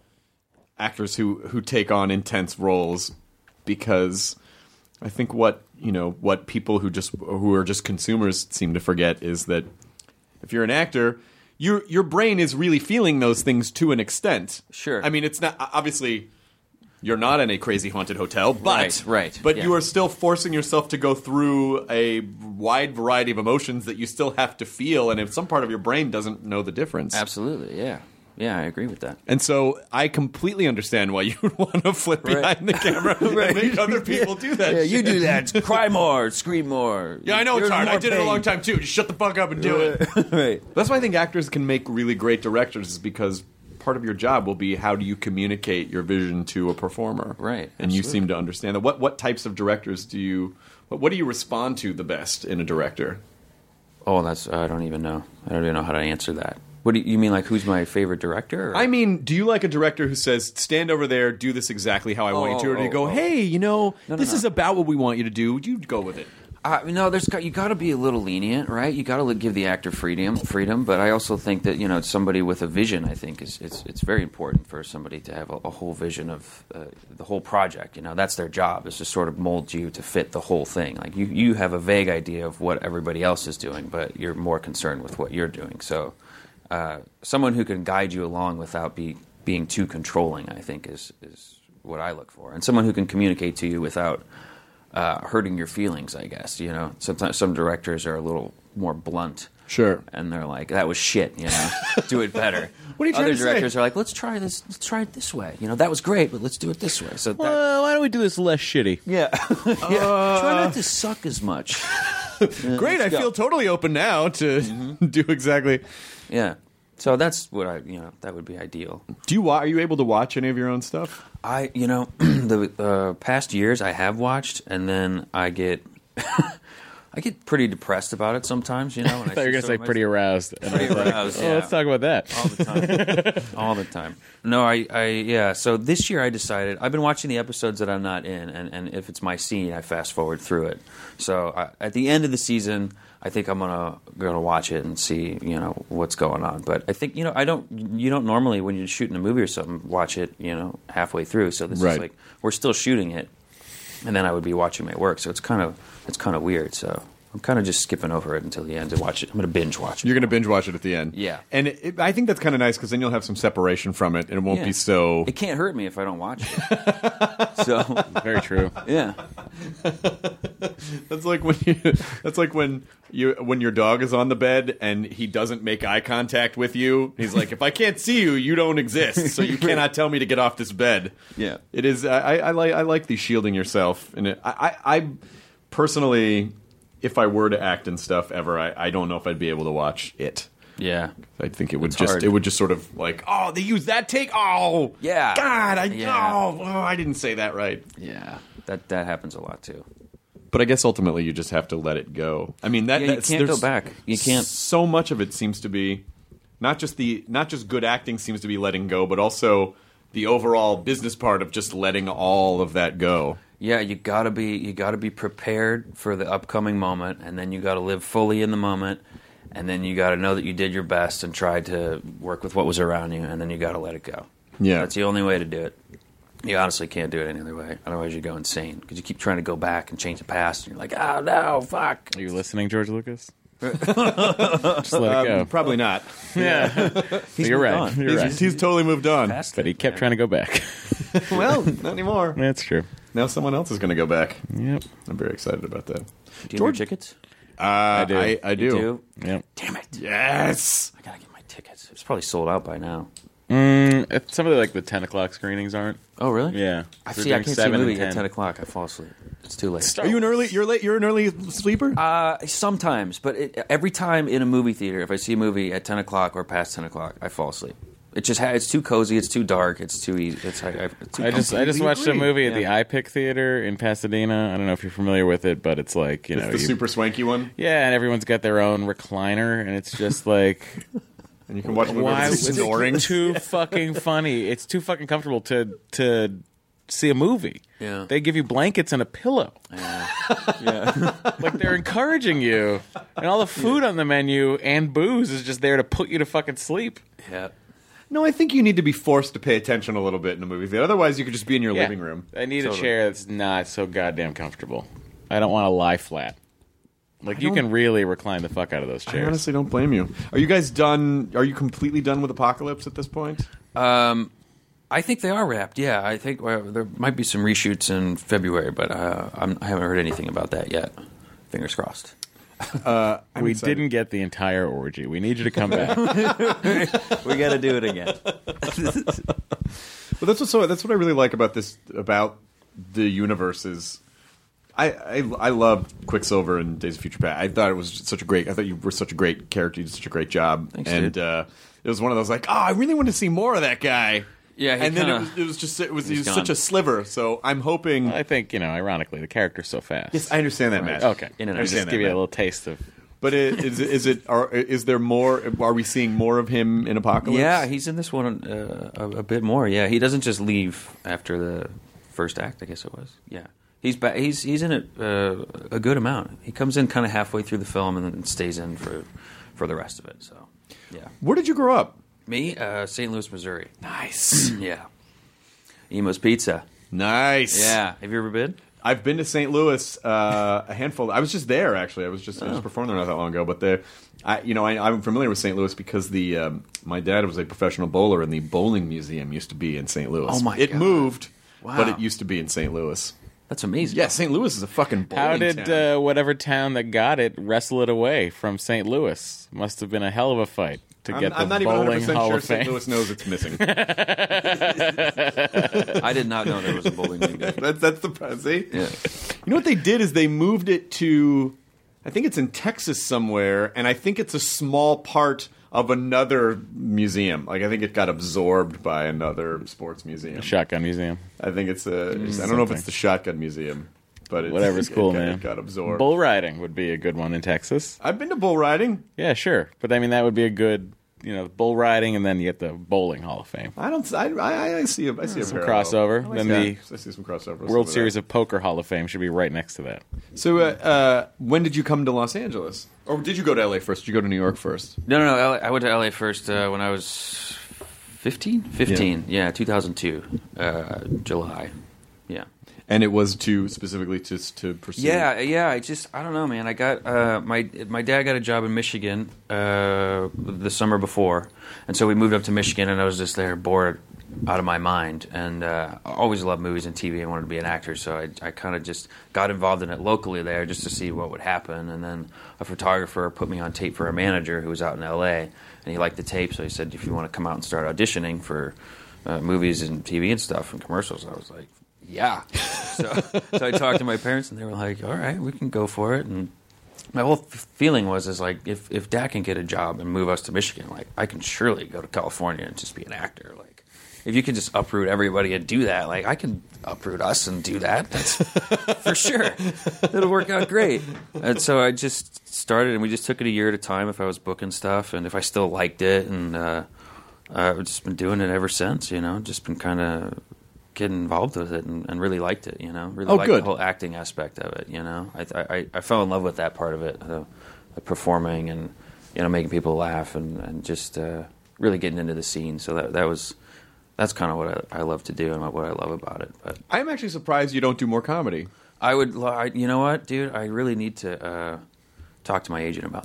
actors who, who take on intense roles, because I think what you know what people who just who are just consumers seem to forget is that if you're an actor, your your brain is really feeling those things to an extent. Sure. I mean, it's not obviously. You're not in a crazy haunted hotel, but Right, right, but yeah. you are still forcing yourself to go through a wide variety of emotions that you still have to feel, and if some part of your brain doesn't know the difference. Absolutely, yeah. Yeah, I agree with that. And so I completely understand why you would want to flip Right. behind the camera Right. and make other people do that. Yeah, you shit. do that. Cry more, scream more. Yeah, I know it's There's hard. I more did it a long pain. time too. Just shut the fuck up and do it. Right. That's why I think actors can make really great directors, is because part of your job will be how do you communicate your vision to a performer, Right, And you absolutely. seem to understand that. What what types of directors do you? What, what do you respond to the best in a director? Oh, that's I don't even know. I don't even know how to answer that. What do you, you mean? Like, who's my favorite director? Or? I mean, do you like a director who says, "Stand over there, do this exactly how I want you to," or do you oh, go, oh. "Hey, you know, No, no, this no. is about what we want you to do. You go with it." Uh, no, there's got, you got to be a little lenient, right? You got to give the actor freedom, freedom. But I also think that you know somebody with a vision. I think is it's it's very important for somebody to have a, a whole vision of uh, the whole project. You know, that's their job, is to sort of mold you to fit the whole thing. Like you, you have a vague idea of what everybody else is doing, but you're more concerned with what you're doing. So, uh, someone who can guide you along without be being too controlling, I think, is is what I look for, and someone who can communicate to you without. Uh, hurting your feelings, I guess. You know, sometimes some directors are a little more blunt. Sure. And they're like, "That was shit." You know, do it better. What are you trying Other to say? directors are like, "Let's try this. Let's try it this way." You know, that was great, but let's do it this way. So that, Well, why don't we do this less shitty? yeah, yeah. Try not to suck as much. Great, I go. feel totally open now to do exactly. Yeah. So that's what I, you know, that would be ideal. Do you wa- are you able to watch any of your own stuff? I, you know, the uh, past years I have watched, and then I get, I get pretty depressed about it sometimes. You know, when I thought you were going to say pretty aroused. And I Pretty was like, aroused, oh, yeah. let's talk about that. all the time, all the time. No, I, I, yeah. So this year I decided I've been watching the episodes that I'm not in, and, and if it's my scene, I fast forward through it. So I, at the end of the season, I think I'm gonna gonna watch it and see, you know, what's going on. But I think, you know, I don't, you don't normally when you're shooting a movie or something watch it, you know, halfway through. So this Right. is like we're still shooting it, and then I would be watching my work. So it's kind of it's kind of weird. So I'm kind of just skipping over it until the end to watch it. I'm gonna binge watch it. You're going to binge watch it at the end. Yeah. And it, it- I think that's kind of nice because then you'll have some separation from it and it won't Yeah. be so. It can't hurt me if I don't watch it. So Very true. yeah. That's like when you. That's like when you when your dog is on the bed and he doesn't make eye contact with you. He's like, if I can't see you, you don't exist. So you cannot tell me to get off this bed. Yeah. It is. I, I like. I like the shielding yourself. And it, I, I, I personally, if I were to act and stuff ever, I, I don't know if I'd be able to watch it. Yeah. I think it would It's just. hard. It would just sort of like, oh, they used that take. Oh, Yeah. God, I. Yeah. Oh, oh, I didn't say that right. Yeah. That that happens a lot too. But I guess ultimately you just have to let it go. I mean, that Yeah, you that's, can't go there's back. You can't- So much of it seems to be not just the not just good acting seems to be letting go, but also the overall business part of just letting all of that go. Yeah, you gotta be you gotta be prepared for the upcoming moment, and then you gotta live fully in the moment, and then you gotta know that you did your best and tried to work with what was around you, and then you gotta let it go. Yeah. That's the only way to do it. You honestly can't do it any other way. Otherwise, you go insane because you keep trying to go back and change the past, and you're like, oh no, fuck. Are you listening, George Lucas? Just let it go. Um, probably not. Yeah. You're moved right. on. You're He's, right. he's totally moved on. Past But he kept trying to go back. Well, not anymore. That's true. Now someone else is going to go back. Yep. I'm very excited about that. Do you George- have your tickets? Uh, I do. I, I do. You do? Yep. Damn it! Yes. I gotta get my tickets. It's probably sold out by now. Mm, if some of the like the ten o'clock screenings aren't. Oh really? Yeah. I They're see. I doing can't see a seven and movie at ten. ten o'clock. I fall asleep. It's too late. Are you an early? You're late. You're an early sleeper. Uh, sometimes, but it, every time in a movie theater, if I see a movie at ten o'clock or past ten o'clock, I fall asleep. It just ha- it's too cozy. It's too dark. It's too easy. It's, I, I, it's too I just I just completely watched a agree. movie at the Yeah. iPic Theater in Pasadena. I don't know if you're familiar with it, but it's like you it's know the you- super swanky one, yeah, and everyone's got their own recliner, and it's just like and you can watch the movie why without it's snoring. too fucking funny. It's too fucking comfortable to to see a movie. Yeah. They give you blankets and a pillow. Yeah. yeah. Like they're encouraging you, and all the food on the menu and booze is just there to put you to fucking sleep. Yeah. No, I think you need to be forced to pay attention a little bit in a movie theater. Otherwise, you could just be in your Yeah. living room. I need Totally. a chair that's not so goddamn comfortable. I don't want to lie flat. Like you can really recline the fuck out of those I chairs. honestly don't blame you. Are you guys done? Are you completely done with Apocalypse at this point? Um, I think they are wrapped. Yeah, I think well, there might be some reshoots in February, but uh, I'm, I haven't heard anything about that yet. Fingers crossed. Uh, I'm we excited. didn't get the entire orgy. We need you to come back. We got to do it again. But that's what so that's what I really like about this about the universe is I I, I love Quicksilver and Days of Future Past. I thought it was such a great. I thought you were such a great character. You did such a great job. Thanks, and dude. uh, it was one of those like, oh, I really want to see more of that guy. Yeah, he and then it kinda- was, it was just it was, he's he was gone. such a sliver. So I'm hoping. I think, you know, ironically, the character's so fast. Yes, I understand that, Matt. Okay. In and I out. just Understand give that, you a Matt. little taste of... But it, is, is it? Are, is there more? Are we seeing more of him in Apocalypse? Yeah, he's in this one uh, a, a bit more. Yeah, he doesn't just leave after the first act. I guess it was. Yeah, he's ba- he's he's in it uh, a good amount. He comes in kind of halfway through the film and then stays in for for the rest of it. So, yeah. Where did you grow up? Me, uh, Saint Louis, Missouri. Nice. Yeah. Emo's Pizza. Nice. Yeah. Have you ever been? I've been to Saint Louis uh, a handful. I was just there actually. I was just I Oh. just performed there not that long ago. But the, I you know I, I'm familiar with Saint Louis because the um, my dad was a professional bowler and the bowling museum used to be in Saint Louis. Oh, my It God. moved, Wow. but it used to be in Saint Louis. That's amazing. Yeah, Saint Louis is a fucking bowling How did town. uh, whatever town that got it wrestle it away from Saint Louis? Must have been a hell of a fight to I'm, get I'm the not even one hundred bowling percent Hall sure of Saint Fame. Louis knows it's missing. I did not know there was a bowling league there. that's that's the see. Yeah. You know what they did is they moved it to, I think it's in Texas somewhere, and I think it's a small part of another museum. Like I think it got absorbed by another sports museum. Shotgun Museum. I think it's a. I don't know if it's the Shotgun Museum, but it's, Whatever's it, cool, it got, man. It got absorbed. Bull riding would be a good one in Texas. I've been to bull riding. Yeah, sure. But I mean, that would be a good, you know, bull riding, and then you get the bowling Hall of Fame. I don't. I, I, I see. A, I see a Some parallel. crossover. I Then see- the I see some crossovers. World over Series there. of Poker Hall of Fame should be right next to that. So, uh, uh, when did you come to Los Angeles, or did you go to L A first? Did you go to New York first? No, no, no. L A I went to L A first uh, when I was fifteen. Fifteen. Yeah, two thousand two, uh, July. Yeah. And it was to specifically to to pursue. Yeah, yeah. I just I don't know, man. I got uh, my my dad got a job in Michigan uh, the summer before, and so we moved up to Michigan, and I was just there bored out of my mind, and uh, I always loved movies and T V. I wanted to be an actor, so I I kind of just got involved in it locally there just to see what would happen, and then a photographer put me on tape for a manager who was out in L A, and he liked the tape, so he said, if you want to come out and start auditioning for uh, movies and T V and stuff and commercials, I was like, yeah. so, so I talked to my parents, and they were like, all right, we can go for it. And my whole f- feeling was, is like, if, if Dad can get a job and move us to Michigan, like, I can surely go to California and just be an actor. Like, if you can just uproot everybody and do that, like, I can uproot us and do that. That's for sure. It'll work out great. And so I just started, and we just took it a year at a time if I was booking stuff and if I still liked it. And uh, I've just been doing it ever since, you know, just been kind of getting involved with it and, and really liked it, you know, really Oh, liked good. the whole acting aspect of it, you know. I, I, I fell in love with that part of it, uh, the performing and, you know, making people laugh and, and just uh, really getting into the scene. So that that was, that's kind of what I, I love to do and what I love about it. But I'm actually surprised you don't do more comedy. I would, lo- I, you know what, dude, I really need to uh, talk to my agent about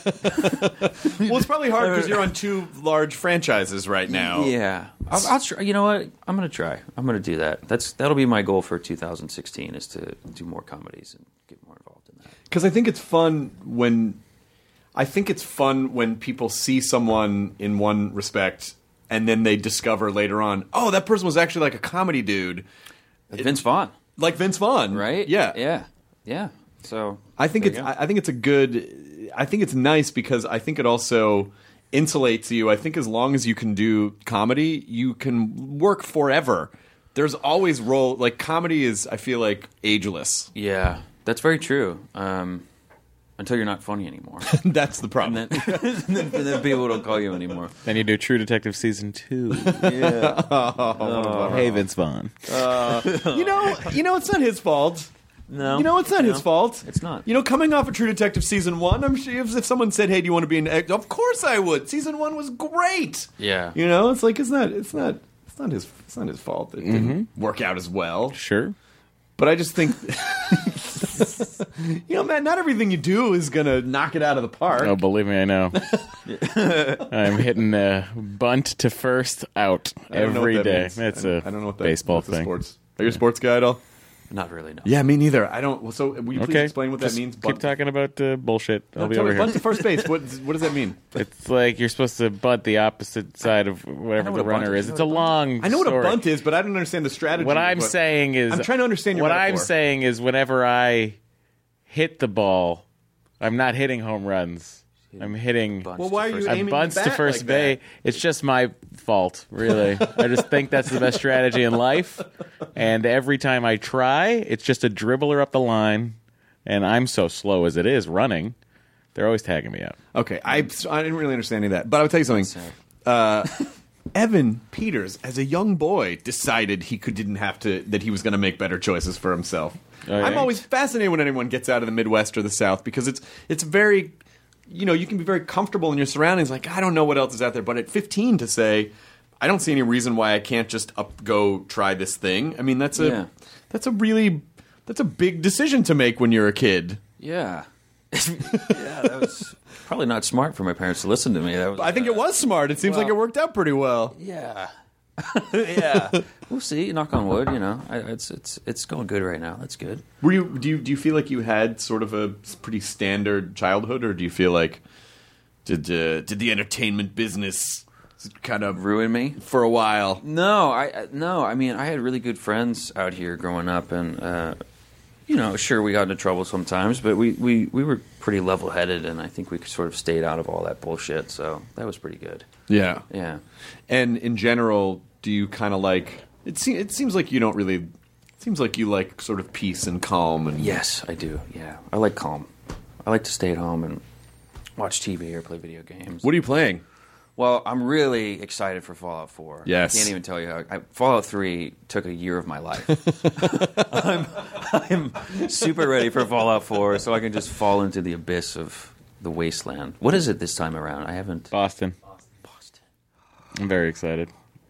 that. Well, it's probably hard because you're on two large franchises right now. Yeah, I'll, I'll try. You know what? I'm gonna try. I'm gonna do that. That's that'll be my goal for two thousand sixteen is to do more comedies and get more involved in that. Because I think it's fun when I think it's fun when people see someone in one respect and then they discover later on, oh, that person was actually like a comedy dude, Vince Vaughn, like Vince Vaughn, right? Yeah, yeah, yeah. So I think there it's you go. I I think it's a good. I think it's nice because I think it also insulates you. I think as long as you can do comedy, you can work forever. There's always role like comedy is. I feel like ageless. Yeah, that's very true. Um, until you're not funny ananymore. That's the problem. And then, and then, and then people don't call you anymore. Then you do True Detective season two. Yeah. Oh, hey, Vince Vaughn. Uh, you know, you know, it's not his fault. No, you know, it's not no, his fault. It's not. You know, coming off of True Detective season one, I'm sure if, if someone said, "Hey, do you want to be an?" Ex-? Of course, I would. Season one was great. Yeah. You know, it's like it's not, it's not, it's not his, it's not his fault. It didn't Mm-hmm. work out as well. Sure. But I just think, you know, man, not everything you do is gonna knock it out of the park. Oh, believe me, I know. I'm hitting uh, bunt to first out I don't know what every that day. means. That's I don't, a I don't know what that, baseball that's a thing. sports. Are you a sports guy at all? Not really, no. Yeah, me neither. I don't. Well, so will you please Okay. explain what Just that means? Keep talking about uh, bullshit. I'll No, be tell over me, here. bunt to first base. What, what does that mean? It's like you're supposed to bunt the opposite side of whatever what the a bunt runner is. is. You It's know a what a bunt long I know what story. a bunt is, but I don't understand the strategy. What I'm But saying is... I'm trying to understand your What metaphor. I'm saying is whenever I hit the ball, I'm not hitting home runs. I'm hitting... Bunts Well, to why are first you I aiming bunts the to bat first like base. that? It's just my fault, really. I just think that's the best strategy in life. And every time I try, it's just a dribbler up the line. And I'm so slow as it is running. They're always tagging me out. Okay, I, I didn't really understand any of that. But I'll tell you something. Uh, Evan Peters, as a young boy, decided he could didn't have to that he was going to make better choices for himself. Oh, yeah? I'm always fascinated when anyone gets out of the Midwest or the South because it's it's very, you know, you can be very comfortable in your surroundings. Like, I don't know what else is out there. But at fifteen to say, I don't see any reason why I can't just up go try this thing. I mean, that's a Yeah. that's a really that's a big decision to make when you're a kid. Yeah. yeah, that was probably not smart for my parents to listen to me. That was, I think uh, it was smart. It seems well- like it worked out pretty well. Yeah. yeah. We'll see. Knock on wood. You know, I, it's it's it's going good right now. That's good. Were you do you do you feel like you had sort of a pretty standard childhood, or do you feel like did uh, did the entertainment business kind of Ruin me? for a while? No, I I- no. I mean, I had really good friends out here growing up, and uh, you know, sure we got into trouble sometimes, but we, we, we were pretty level headed, and I think we sort of stayed out of all that bullshit. So that was pretty good. Yeah, Yeah. And in general, do you kind of like it? Se- it seems like you don't really. It seems like you like sort of peace and calm and Yes, I do. Yeah, I like calm. I like to stay at home and watch T V or play video games. What are you playing? Well, I'm really excited for Fallout four. Yes. I can't even tell you how. I, Fallout three took a year of my life. I'm, I'm super ready for Fallout four, so I can just fall into the abyss of the wasteland. What is it this time around? I haven't. Boston. Boston. I'm very excited.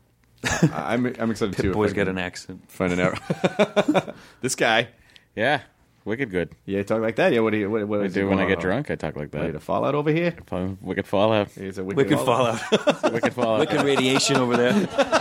I'm I'm excited too. Pip if Boy's I got can an accent. Find it out. This guy. Yeah, wicked good. Yeah, talk like that. Yeah, what do you? What, what I is he do when I going get on? drunk. I talk like Ready to that. fall out over here? Play Wicked Fallout. He's a wicked, Wicked fall- Fallout. Wicked Fallout. Wicked radiation over there.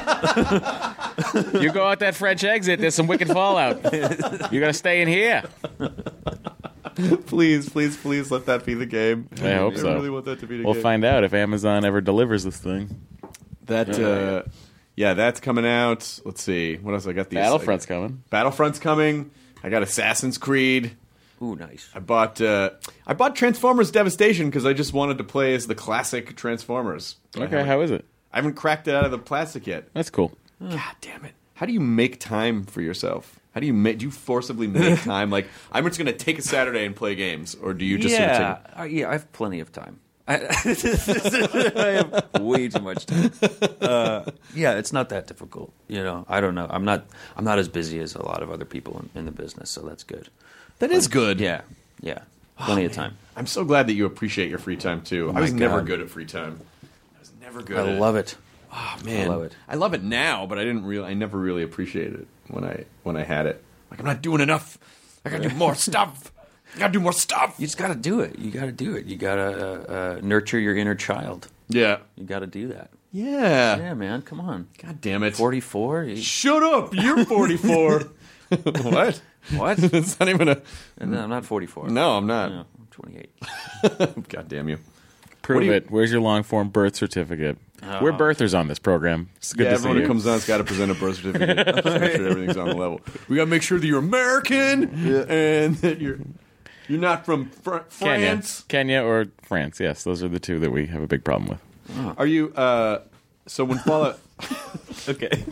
You go out that French exit. There's some wicked fallout. You gotta stay in here. Please, please, please let that be the game. I hope I so. really want that to be the We'll game. find out if Amazon ever delivers this thing. That, uh, yeah, that's coming out. Let's see. What else I got? These Battlefront's coming. Battlefront's coming. I got Assassin's Creed. Ooh, nice. I bought uh, I bought Transformers Devastation because I just wanted to play as the classic Transformers. I Okay, haven't- how is it? I haven't cracked it out of the plastic yet. That's cool. God damn it! How do you make time for yourself? How do you make? Do you forcibly make time? Like, I'm just going to take a Saturday and play games, or do you just yeah, sort of take? uh, yeah, I have plenty of time. I, I have way too much time. Uh, yeah, it's not that difficult. You know, I don't know. I'm not. I'm not as busy as a lot of other people in, in the business, so that's good. That is good. Yeah, yeah, plenty of time. I'm so glad that you appreciate your free time too. I my was never God. good at free time. I was never good. I at it. love it. Oh man, I love it. I love it now, but I didn't really. I never really appreciated it when I when I had it. Like, I'm not doing enough. I gotta do more stuff. I gotta do more stuff. You just got to do it. You got to do it. You got to uh, uh, nurture your inner child. Yeah. You got to do that. Yeah. Yeah, man. Come on. God damn it. forty-four? You- Shut up. You're forty-four. What? What? It's not even a. No, I'm not forty-four. No, I'm not. No, I'm twenty-eight. God damn you. Prove do you- it. Where's your long form birth certificate? We're birthers on this program. It's good Yeah, to everyone see who you. comes on has got to present a birth certificate. Just make sure everything's on the level. We got to make sure that you're American and that you're you're not from fr- Kenya. France. Kenya or France. Yes, those are the two that we have a big problem with. Are you? Uh, so when Fallout. Okay.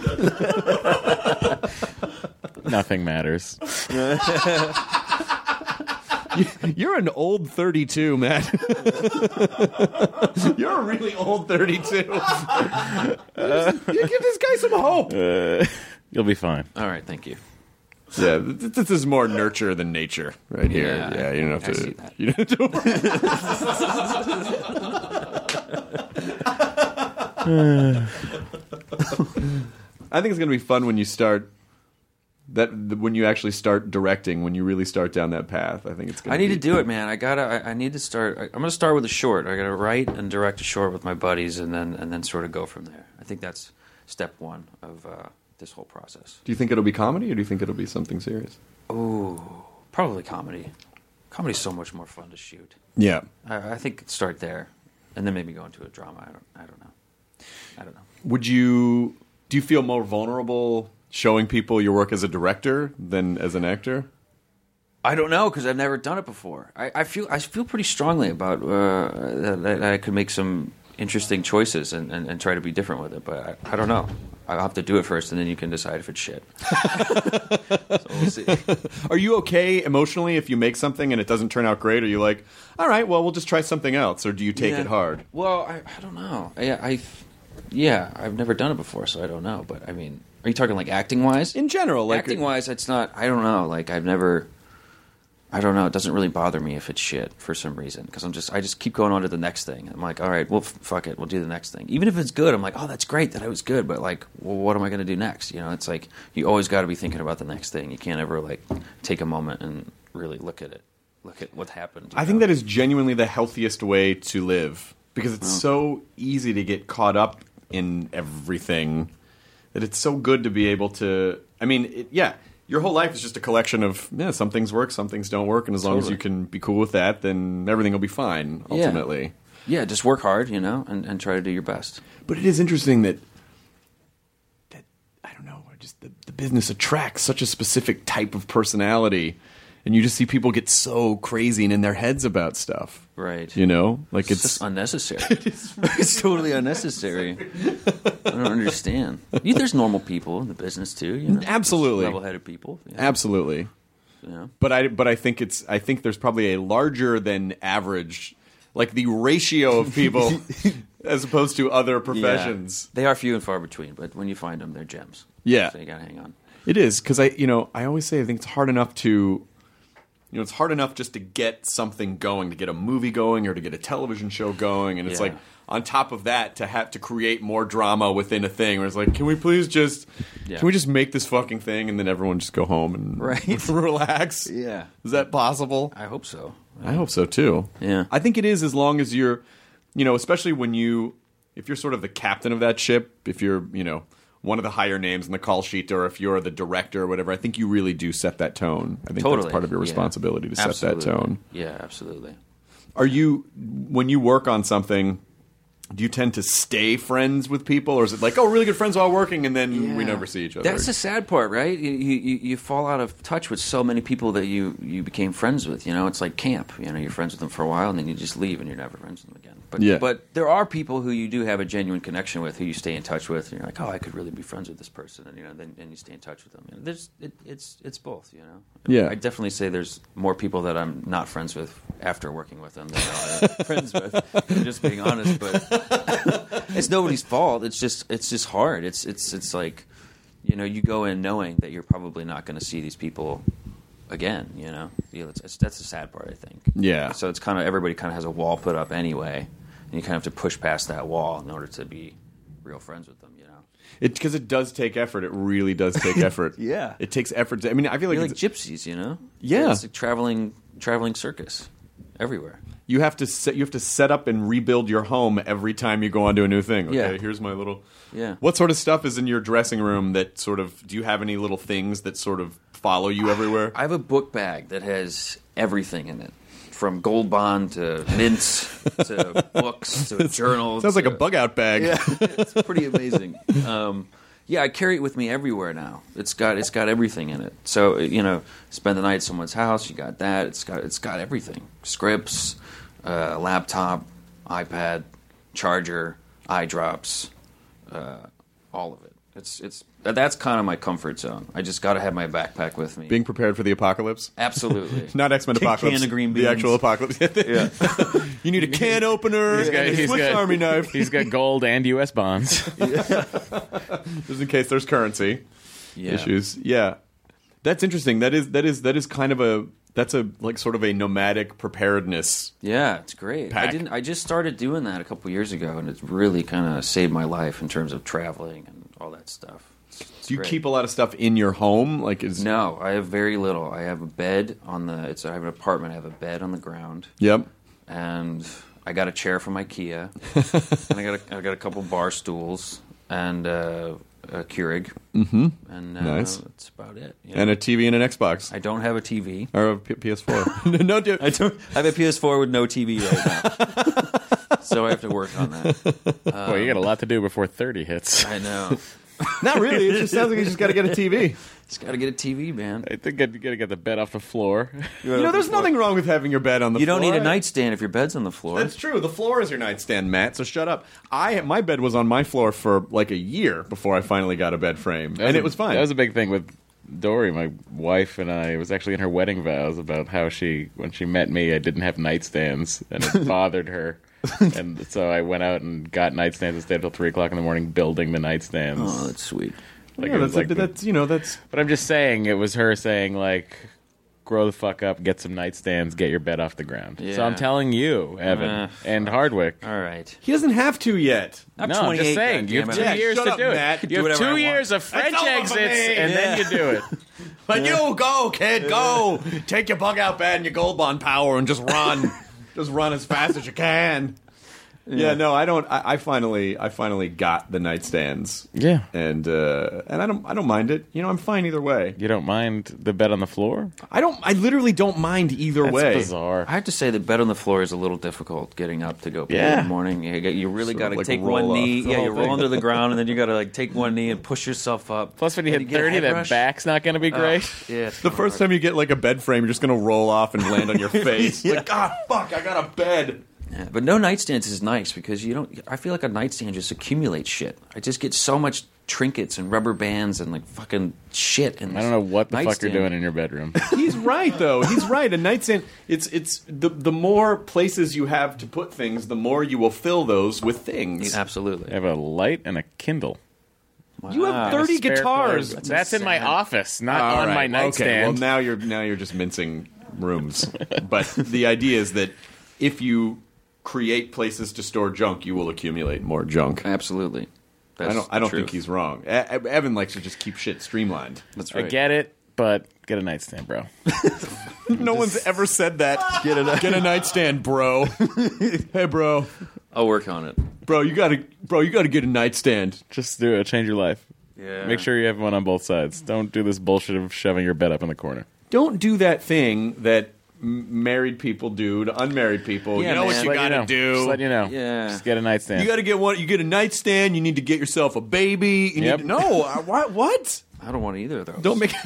Nothing matters. You're an old thirty-two, Matt. You're a really old thirty-two. Uh, you give this guy some hope. Uh, you'll be fine. All right, thank you. Yeah, th- this is more nurture than nature right here. Yeah, Yeah, you don't have I to. see that. You don't have to. I think it's going to be fun when you start that when you actually start directing, when you really start down that path. I think it's going I need be to do it, man. I gotta. I, I need to start. I, I'm gonna start with a short. I gotta write and direct a short with my buddies, and then and then sort of go from there. I think that's step one of uh, this whole process. Do you think it'll be comedy, or do you think it'll be something serious? Oh, probably comedy. Comedy's so much more fun to shoot. Yeah. I, I think start there, and then maybe go into a drama. I don't. I don't know. I don't know. Would you? Do you feel more vulnerable showing people your work as a director than as an actor? I don't know because I've never done it before. I, I feel I feel pretty strongly about uh, that, that I could make some interesting choices and, and, and try to be different with it. But I, I don't know. I'll have to do it first, and then you can decide if it's shit. So we'll see. Are you okay emotionally if you make something and it doesn't turn out great? Are you like, all right, well, we'll just try something else, or do you take Yeah. it hard? Well, I, I don't know. I, I yeah, I've never done it before, so I don't know. But I mean, are you talking like acting wise? In general, like acting wise, it's not. I don't know. Like I've never. I don't know. It doesn't really bother me if it's shit for some reason because I'm just I just keep going on to the next thing. I'm like, all right, well, f- fuck it, we'll do the next thing. Even if it's good, I'm like, oh, that's great that I was good, but like, well, what am I going to do next? You know, it's like you always got to be thinking about the next thing. You can't ever like take a moment and really look at it, look at what happened. I know? think that is genuinely the healthiest way to live because it's so easy to get caught up in everything that it's so good to be able to. I mean, it, yeah. Your whole life is just a collection of, yeah, some things work, some things don't work, and as long Totally. as you can be cool with that, then everything will be fine, ultimately. Yeah, just work hard, you know, and, and try to do your best. But it is interesting that, that I don't know, just the, the business attracts such a specific type of personality, and you just see people get so crazy and in their heads about stuff. Right. You know? Like It's it's... just unnecessary. It's totally unnecessary. I don't understand. You, there's normal people in the business too. You know? Absolutely. Level-headed people. Yeah. Absolutely. Yeah. But I but I think it's I think there's probably a larger than average, like the ratio of people as opposed to other professions. Yeah. They are few and far between, but when you find them, they're gems. Yeah. So you gotta hang on. It is because I you know I always say I think it's hard enough to. You know, it's hard enough just to get something going, to get a movie going or to get a television show going. And it's Yeah. like, on top of that, to have to create more drama within a thing where it's like, can we please just, Yeah. can we just make this fucking thing and then everyone just go home and Right. relax? Yeah. Is that possible? I hope so. I hope so too. Yeah. I think it is as long as you're, you know, especially when you, if you're sort of the captain of that ship, if you're, you know, one of the higher names in the call sheet, or if you're the director or whatever, I think you really do set that tone. I think Totally. that's part of your Yeah. responsibility to Absolutely. set that tone. Yeah, absolutely. Are you, when you work on something, do you tend to stay friends with people, or is it like, oh, really good friends while working, and then we Yeah. never see each other? That's the sad part, right? You, you you fall out of touch with so many people that you, you became friends with. You know, it's like camp. You know, you're friends with them for a while, and then you just leave, and you're never friends with them again. But Yeah. but there are people who you do have a genuine connection with, who you stay in touch with, and you're like, oh, I could really be friends with this person, and you know, then then you stay in touch with them. You know, there's it, it's it's both. You know, Yeah. I definitely say there's more people that I'm not friends with after working with them than I'm friends with. I'm just being honest, but. It's nobody's fault. It's just it's just hard. It's it's it's like, you know, you go in knowing that you're probably not going to see these people again. You know, you know it's, it's, that's the sad part, I think. Yeah. So it's kind of everybody kind of has a wall put up anyway, and you kind of have to push past that wall in order to be real friends with them. You know, It because it does take effort. It really does take effort. Yeah. It takes effort. To, I mean, I feel like, you're like it's, gypsies. You know, Yeah. it's a traveling traveling circus everywhere. you have to set, you have to set up and rebuild your home every time you go onto a new thing. Okay, Yeah. here's my little. Yeah. What sort of stuff is in your dressing room that sort of? Do you have any little things that sort of follow you everywhere? I have a book bag that has everything in it. From Gold Bond to mints to books to journals. Sounds like a to- bug out bag. Yeah, it's pretty amazing. Um, yeah, I carry it with me everywhere now. It's got it's got everything in it. So you know, spend the night at someone's house. You got that. It's got it's got everything. Scripts, uh, laptop, iPad, charger, eye drops, uh, all of it. It's it's that's kind of my comfort zone. I just got to have my backpack with me. Being prepared for the apocalypse. Absolutely. Not X-Men Can Apocalypse. of green the beans. actual apocalypse. Yeah. You need a can opener He's got, and a he's Swiss got- Army knife. He's got gold and U S bonds. Just in case there's currency Yeah. issues. Yeah. That's interesting. That is that is that is kind of a that's a like sort of a nomadic preparedness. Yeah, it's great. Pack. I didn't. I just started doing that a couple years ago, and it's really kind of saved my life in terms of traveling and all that stuff. It's, it's Do you great. keep a lot of stuff in your home? Like is No, I have very little. I have a bed on the. It's. I have an apartment. I have a bed on the ground, Yep. and I got a chair from IKEA, and I got a, I got a couple bar stools and uh, a Keurig, mm-hmm. and uh, Nice. that's about it. you And know. a T V and an Xbox. I don't have a T V. Or a P- PS4. no, dude. I don't. I have a P S four with no T V right now, so I have to work on that. Well, you got a lot to do before thirty hits. I know. Not really. It just sounds like you just got to get a T V. Just got to get a T V, man. I think you got to get the bed off the floor. You know, there's nothing wrong with having your bed on the You floor. don't need a nightstand if your bed's on the floor. That's true. The floor is your nightstand, Matt. So shut up. I my bed was on my floor for like a year before I finally got a bed frame, That and a- it was fine. That was a big thing with Dory, my wife, and I. It was actually in her wedding vows about how she, when she met me, I didn't have nightstands, and it bothered her. And so I went out and got nightstands and stayed until three o'clock in the morning building the nightstands. Oh, that's sweet. Like yeah, it was that's, like a, the- that's you know that's But I'm just saying, it was her saying, like, grow the fuck up, get some nightstands, get your bed off the ground. So Yeah. I'm telling you, Evan, Uh, and Hardwick. All right. he doesn't have to yet. I'm no, I'm just twenty-eight, saying, you have goddammit. two Yeah, years shut to up, do Matt. it. Do You have whatever I two want. years of French over for exits, me. and then Yeah. you do it. But you go, kid, go. Take your bug out bed and your gold bond power and just run. Just run as fast as you can. Yeah, no, I don't. I, I finally, I finally got the nightstands. Yeah. and uh, and I don't, I don't mind it. You know, I'm fine either way. You don't mind the bed on the floor? I don't. I literally don't mind either That's way. bizarre. I have to say, the bed on the floor is a little difficult getting up to go pee Yeah. in the morning. You, got- you really Sort got of to like take roll one off knee. the Yeah, whole you roll thing. under the ground, and then you got to like take one knee and push yourself up. Plus, when you And hit get a thirty, head that rush. back's not going to be great. Yeah, it's The not first hard. time you get like a bed frame, you're just gonna roll off and land on your face. Like, God, fuck, I got a bed. Yeah, but no nightstands is nice because you don't. I feel like a nightstand just accumulates shit. I just get so much trinkets and rubber bands and like fucking shit. In I don't know what the fuck nightstand. you're doing in your bedroom. He's right, though. He's right. A nightstand. It's it's the the more places you have to put things, the more you will fill those with things. Absolutely. I have a light and a Kindle. You have Wow. thirty Spare guitars. chords. That's in my insane. office, not All on right, my Okay, well nightstand. now you're now you're just mincing rooms. But the idea is that if you create places to store junk, you will accumulate more junk. Absolutely. That's I don't. I don't the think truth. he's wrong. E- E- Evan likes to just keep shit streamlined. That's I right. get it, but get a nightstand, bro. No one's ever said that. Get a get a nightstand, bro. Hey, bro, I'll work on it. bro, you gotta, bro, you gotta get a nightstand. Just do it. Change your life. Yeah. Make sure you have one on both sides. Don't do this bullshit of shoving your bed up in the corner. Don't do that thing that m- married people do to unmarried people. Yeah, you know man. what Just you let gotta know. do. Just let you know. Yeah. Just get a nightstand. You got to get one. You get a nightstand. You need to get yourself a baby. You Yep. need to, no, uh, what? What? I don't want either of those. Don't make.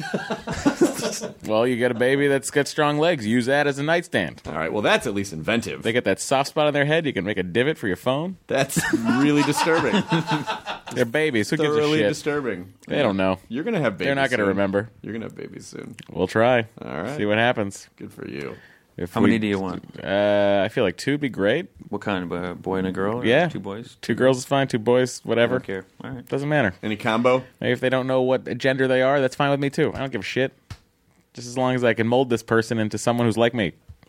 Well, you get a baby that's got strong legs. Use that as a nightstand. All right. Well, that's at least inventive. They get that soft spot on their head. You can make a divot for your phone. That's really disturbing. They're babies. Who gives a Thoroughly shit? disturbing. They don't know. You're gonna have babies. They're not going to soon. remember. You're gonna have babies soon. We'll try. All right. See what happens. Good for you. If How we- many do you want? Uh, I feel like two would be great. What kind of a boy and a girl? Or Yeah. Two boys? Two girls is fine. Two boys, I whatever. don't care. All right. Doesn't matter. Any combo? Maybe if they don't know what gender they are, that's fine with me too. I don't give a shit. Just as long as I can mold this person into someone who's like me.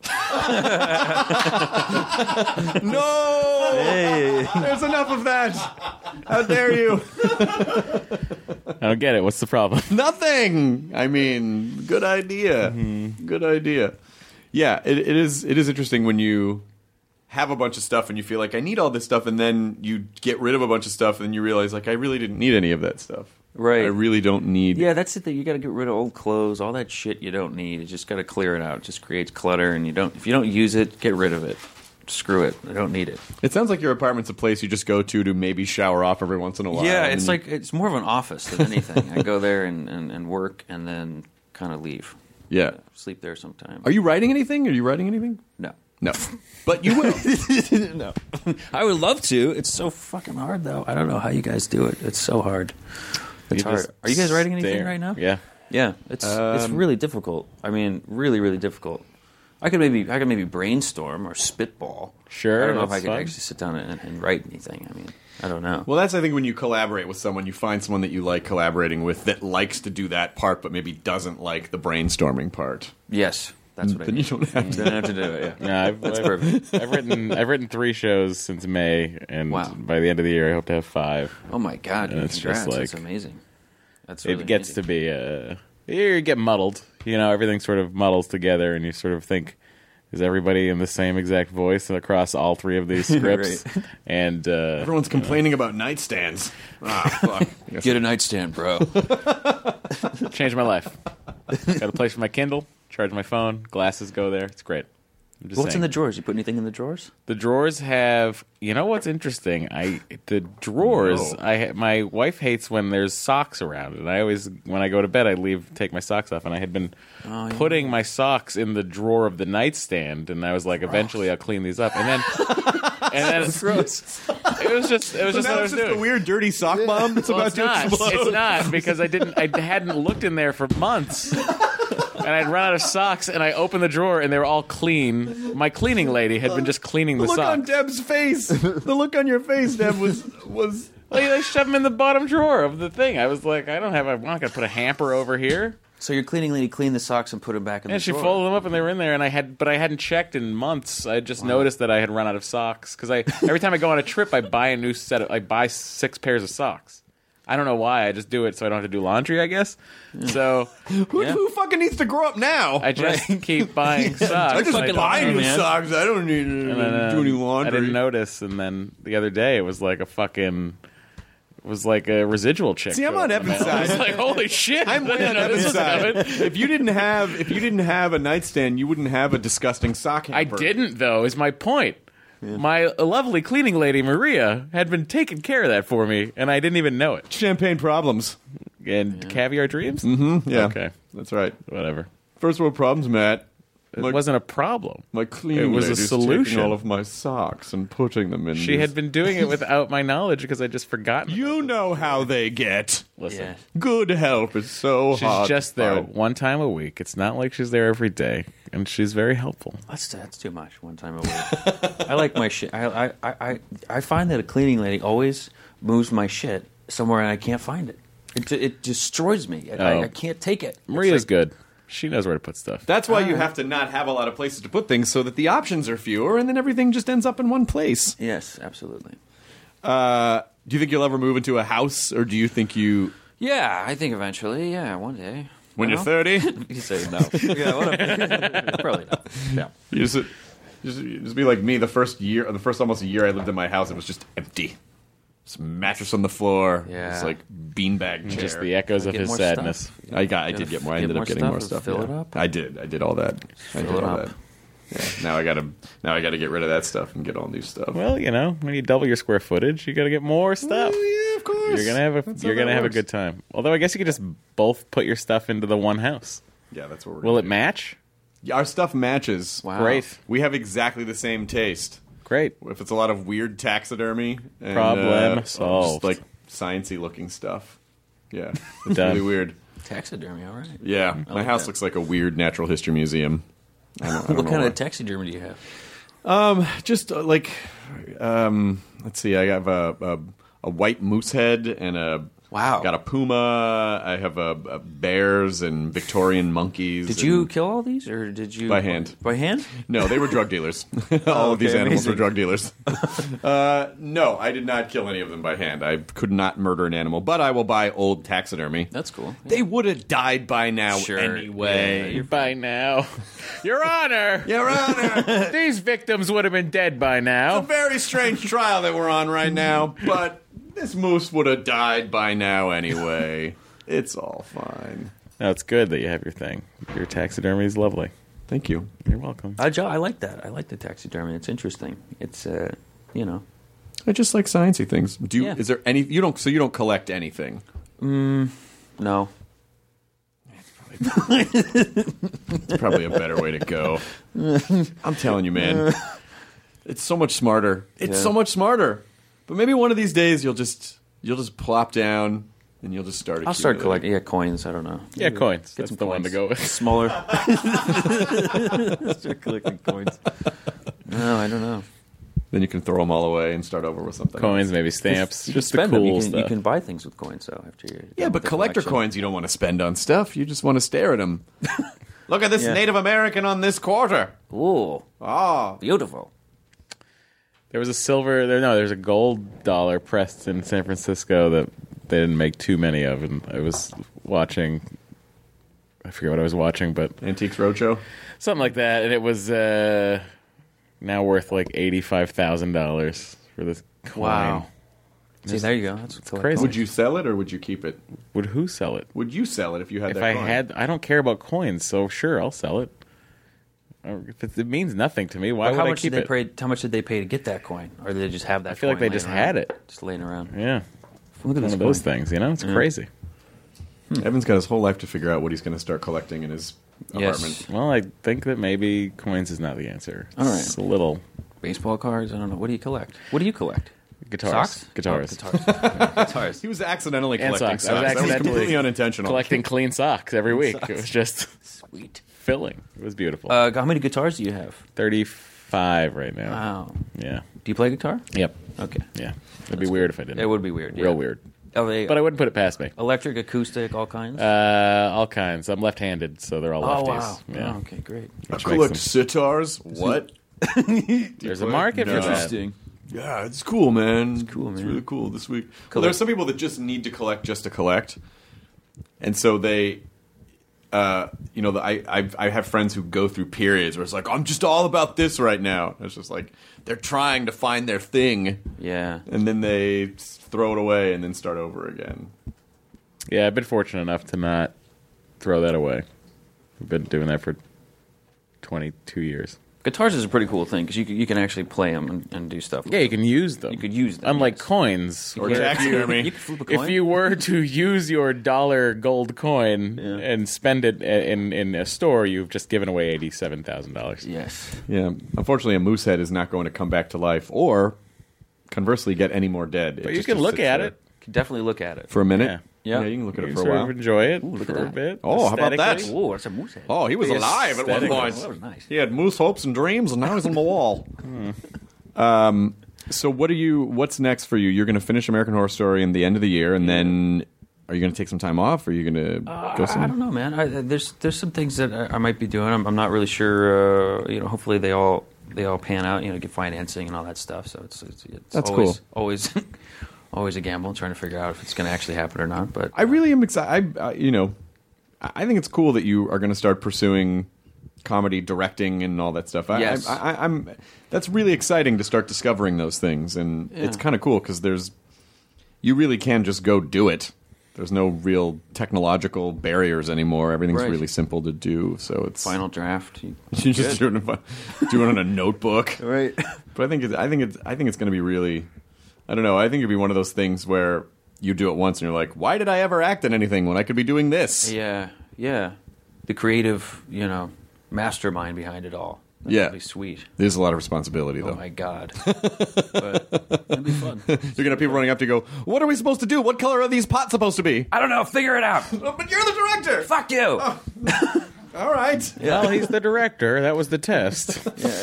No. There's enough of that. How dare you? I don't get it. What's the problem? Nothing. I mean, good idea. Mm-hmm. Good idea. Yeah, it, it is. It is interesting when you have a bunch of stuff and you feel like I need all this stuff, and then you get rid of a bunch of stuff, and you realize like I really didn't need any of that stuff. Right. I really don't need. Yeah, that's the thing. You got to get rid of old clothes, all that shit you don't need. You just got to clear it out. It just creates clutter, and you don't. If you don't use it, get rid of it. Screw it. I don't need it. It sounds like your apartment's a place you just go to to maybe shower off every once in a while. Yeah, and it's you- like it's more of an office than anything. I go there and, and, and work, and then kind of leave. yeah. Sleep there sometime. Are you writing anything? Are you writing anything? No. No. But you will. No. I would love to. It's so fucking hard, though. I don't know how you guys do it. It's so hard. It's You hard. just Are you guys writing anything stare. right now? Yeah. Yeah. It's it's Um, really difficult. I mean, really, really difficult. I could maybe I could maybe brainstorm or spitball. Sure, I don't know if I that's could fun. actually sit down and, and write anything. I mean, I don't know. Well, that's, I think, when you collaborate with someone, you find someone that you like collaborating with that likes to do that part, but maybe doesn't like the brainstorming part. Yes. That's what I Then mean. you don't have to. Then I have to do it, yeah. No, I've, That's I've, perfect. I've written I've written three shows since May, and Wow. by the end of the year, I hope to have five. Oh, my God. And Dude, it's congrats. just like- That's amazing. That's really It gets amazing. to be uh, you get muddled. You know, everything sort of muddles together, and you sort of think, is everybody in the same exact voice across all three of these scripts? And uh, Everyone's complaining about nightstands. Ah, fuck. Get a nightstand, bro. changed my life. Got a place for my Kindle, charge my phone, glasses go there. It's great. I'm just What's saying. in the drawers? You put anything in the drawers? The drawers have. You know what's interesting? I the drawers. No. I ha- my wife hates when there's socks around, and I always when I go to bed I leave take my socks off, and I had been Oh, yeah. putting my socks in the drawer of the nightstand, and I was like, eventually I'll clean these up, and then and then it's gross. It was just it was So just now what I it's was just doing. a weird, dirty sock bomb that's Well, about it's to not. explode. It's not because I didn't. I hadn't looked in there for months, and I'd run out of socks. And I opened the drawer, and they were all clean. My cleaning lady had been just cleaning The the look on socks. Deb's face. The look on your face, Deb, was was. Like, they shoved them in the bottom drawer of the thing. I was like, I don't have. I'm not gonna put a hamper over here. So your cleaning lady cleaned the socks and put them back in And the she drawer. folded them up, and they were in there. And I had, but I hadn't checked in months. I had just noticed that I had run out of socks because I every time I go on a trip, I buy a new set. Of, I buy six pairs of socks. I don't know why. I just do it so I don't have to do laundry, I guess. So Who, Yeah. who fucking needs to grow up now? I just keep buying socks. I just And buy don't- new man. socks. I don't need to and then, uh, do any laundry. I didn't notice, and then the other day it was like a fucking. It was like a residual check. See, I'm showed on up in the Evan's mail. I was side. like, holy shit! I'm I way didn't on know this Evan's was side. coming. If you didn't have, if you didn't have a nightstand, you wouldn't have a disgusting sock I hamper. didn't, though, is my point. My lovely cleaning lady, Maria, had been taking care of that for me, and I didn't even know it. Champagne problems. And caviar dreams? Mm-hmm. Yeah. Okay. That's right. Whatever. First world problems, Matt. It My- wasn't a problem. My cleaning It was a lady's solution. taking all of my socks and putting them in. She these- had been doing it without my knowledge because I just forgotten. You know how they get. Listen, Yeah. Good help is so she's hard. just to there find. one time a week. It's not like she's there every day, and she's very helpful. That's that's too much. One time a week. I like my shit. I, I I I find that a cleaning lady always moves my shit somewhere and I can't find it. It, it destroys me. I, Oh. I can't take it. It's Maria's like- good. She knows where to put stuff. That's why you have to not have a lot of places to put things so that the options are fewer, and then everything just ends up in one place. Yes, absolutely. Uh, do you think you'll ever move into a house, or do you think you, Yeah, I think eventually. Yeah, one day. when You you're know? thirty, You say no. Yeah, whatever. Probably not. Yeah. you just, just just be like me? The first year, the first almost a year I lived in my house, it was just empty. Just mattress on the floor. Yeah. Just like beanbag chair. Just the echoes of Get his more sadness. stuff. I got. I Gotta did get more. I get ended more up getting stuff more and stuff. fill yeah. it up. I did. I did all that. I Fill did it all up. that. Yeah. Now I gotta. Now I gotta get rid of that stuff and get all new stuff. Well, you know, when you double your square footage, you got to get more stuff. Oh, yeah, of course. You're gonna have a That's how you're gonna that have a works. good time. Although I guess you could just both put your stuff into the one house. Yeah, that's what we're. Will gonna it do. match? Yeah, our stuff matches. Wow. Great, We have exactly the same taste. great. If it's a lot of weird taxidermy, and, Problem uh, solved. Just like sciencey looking stuff. Yeah, it's Done. really weird. Taxidermy, all right. Yeah, my like house that. looks like a weird natural history museum. I don't, I don't What know kind why. of taxidermy do you have? Um, just uh, like, um, let's see. I have a, a a white moose head and a Wow. Got a puma. I have a, a bears and Victorian monkeys. Did you and- kill all these, or did you By hand. By hand? No, they were drug dealers. All of these okay, animals amazing. were drug dealers. uh, no, I did not kill any of them by hand. I could not murder an animal, but I will buy old taxidermy. That's cool. They would have died by now Sure. anyway. You're by now. Your Honor! Your Honor, These victims would have been dead by a now. very strange trial that we're on right now, but this moose would have died by now anyway. It's all fine. No, it's good that you have your thing. Your taxidermy is lovely. Thank you. You're welcome. I, jo- I like that. I like the taxidermy. It's interesting. It's, uh, you know. I just like sciencey things. Do you? Yeah. Is there any? You don't. So you don't collect anything. No. It's probably a better way to go. I'm telling you, man. It's so much smarter. It's Yeah. so much smarter. But maybe one of these days you'll just you'll just plop down and you'll just start. I'll start accumulating. collecting. Yeah, coins. I don't know. Yeah, coins. Get That's some the one to coins. go with. Smaller. Start collecting coins. No, I don't know. Then you can throw them all away and start over with something. Coins, else. maybe stamps. You can Just the spend cool them. You can, stuff. you can buy things with coins, though. After you Yeah, but collector coins you don't want to spend on stuff. You just want to stare at them. Look at this Yeah. Native American on this quarter. Ooh, Oh, beautiful. There was a silver. There, no, there's a gold dollar pressed in San Francisco that they didn't make too many of, and I was watching. I forget what I was watching, but Antiques Roadshow. something like that, and it was uh, now worth like eighty-five thousand dollars for this coin. Wow. See, there you go. That's what's crazy. Would you sell it or would you keep it? Would who sell it? Would you sell it if you had If that I coin? had, I don't care about coins, so sure, I'll sell it. Uh, If it, it means nothing to me, why But would how I much keep did they it? pay? How much did they pay to get that coin, or did they just have that? I feel like coin they just laying had around? it. just laying around. Yeah, Look at one this of those coin. things. You know, it's Yeah. crazy. Evan's got his whole life to figure out what he's going to start collecting in his Yes. apartment. Well, I think that maybe coins is not the answer. All right. It's a little Baseball cards. I don't know. What do you collect? What do you collect? guitars. Socks. Guitars. Oh, guitars. guitars. He was accidentally And collecting socks. I was That was accidentally completely unintentional. Collecting clean socks every week. It was just Sweet. filling. It was beautiful. Uh, how many guitars do you have? thirty-five right now. Wow. Yeah. Do you play guitar? Yep. Okay. Yeah. It'd be weird if I didn't. It would be weird. Real yeah. weird. Are they But I wouldn't put it past me. electric, acoustic, all kinds? Uh, all kinds. I'm left-handed, so they're all oh, lefties. wow. Yeah. Oh, okay, great. I Which collect makes sitars. What? There's a market No. for that. Interesting. Yeah, it's cool, man. It's cool, It's man. really cool this week. Well, Collect- there's some people that just need to collect just to collect, and so they, uh, you know, the, I I've, I have friends who go through periods where it's like I'm just all about this right now. It's just like they're trying to find their thing, Yeah. and then they throw it away and then start over again. Yeah, I've been fortunate enough to not throw that away. I've been doing that for twenty-two years. Guitars is a pretty cool thing because you can, you can actually play them and, and do stuff. with Yeah, you them. can use them. You could use them. Unlike yes. coins. Or where taxidermy. You can flip a coin. If you were to use your dollar gold coin Yeah. and spend it in, in a store, you've just given away eighty-seven thousand dollars. Yes. Yeah, unfortunately, a moose head is not going to come back to life, or conversely, get any more dead. But It you just- can just look sits at there. it. Can definitely look at it. For a minute. Yeah. Yeah. you can look at You it can for a sort while. of enjoy it Ooh, look at for a that. bit. Oh, how about that? Aesthetically. Ooh, that's a moose head. Oh, he was The alive at one aesthetic. point. Oh, that was nice. He had moose hopes and dreams, and now he's on the wall. um, so what are you? What's next for you? You're going to finish American Horror Story in the end of the year, and then are you going to take some time off? Or are you going to go Uh, I somewhere? don't know, man. I, there's there's some things that I, I might be doing. I'm, I'm not really sure. Uh, you know, hopefully they all they all pan out. You know, get financing and all that stuff. So it's it's, it's That's always, cool. Always always a gamble, trying to figure out if it's going to actually happen or not. But I really am excited. I, I, you know, I I think it's cool that you are going to start pursuing comedy, directing, and all that stuff. I, Yes. I, I, I'm. That's really exciting to start discovering those things, and it's Yeah. kind of cool because there's, you really can just go do it. There's no real technological barriers anymore. Everything's Right. really simple to do. So it's final draft. You, you just do it, in a- do it on a notebook. right. But I think it's, I think it's I think it's going to be really, I don't know. I think it'd be one of those things where you do it once and you're like, why did I ever act in anything when I could be doing this? Yeah. Yeah. The creative, you know, mastermind behind it all. That'd Yeah. be sweet. There's a lot of responsibility Oh though. my god. But it'd be fun. You're gonna have people running up to you, go, what are we supposed to do? What color are these pots supposed to be? I don't know. Figure it out. Oh, but you're the director. Fuck you. All right. Well, he's the director. That was the test.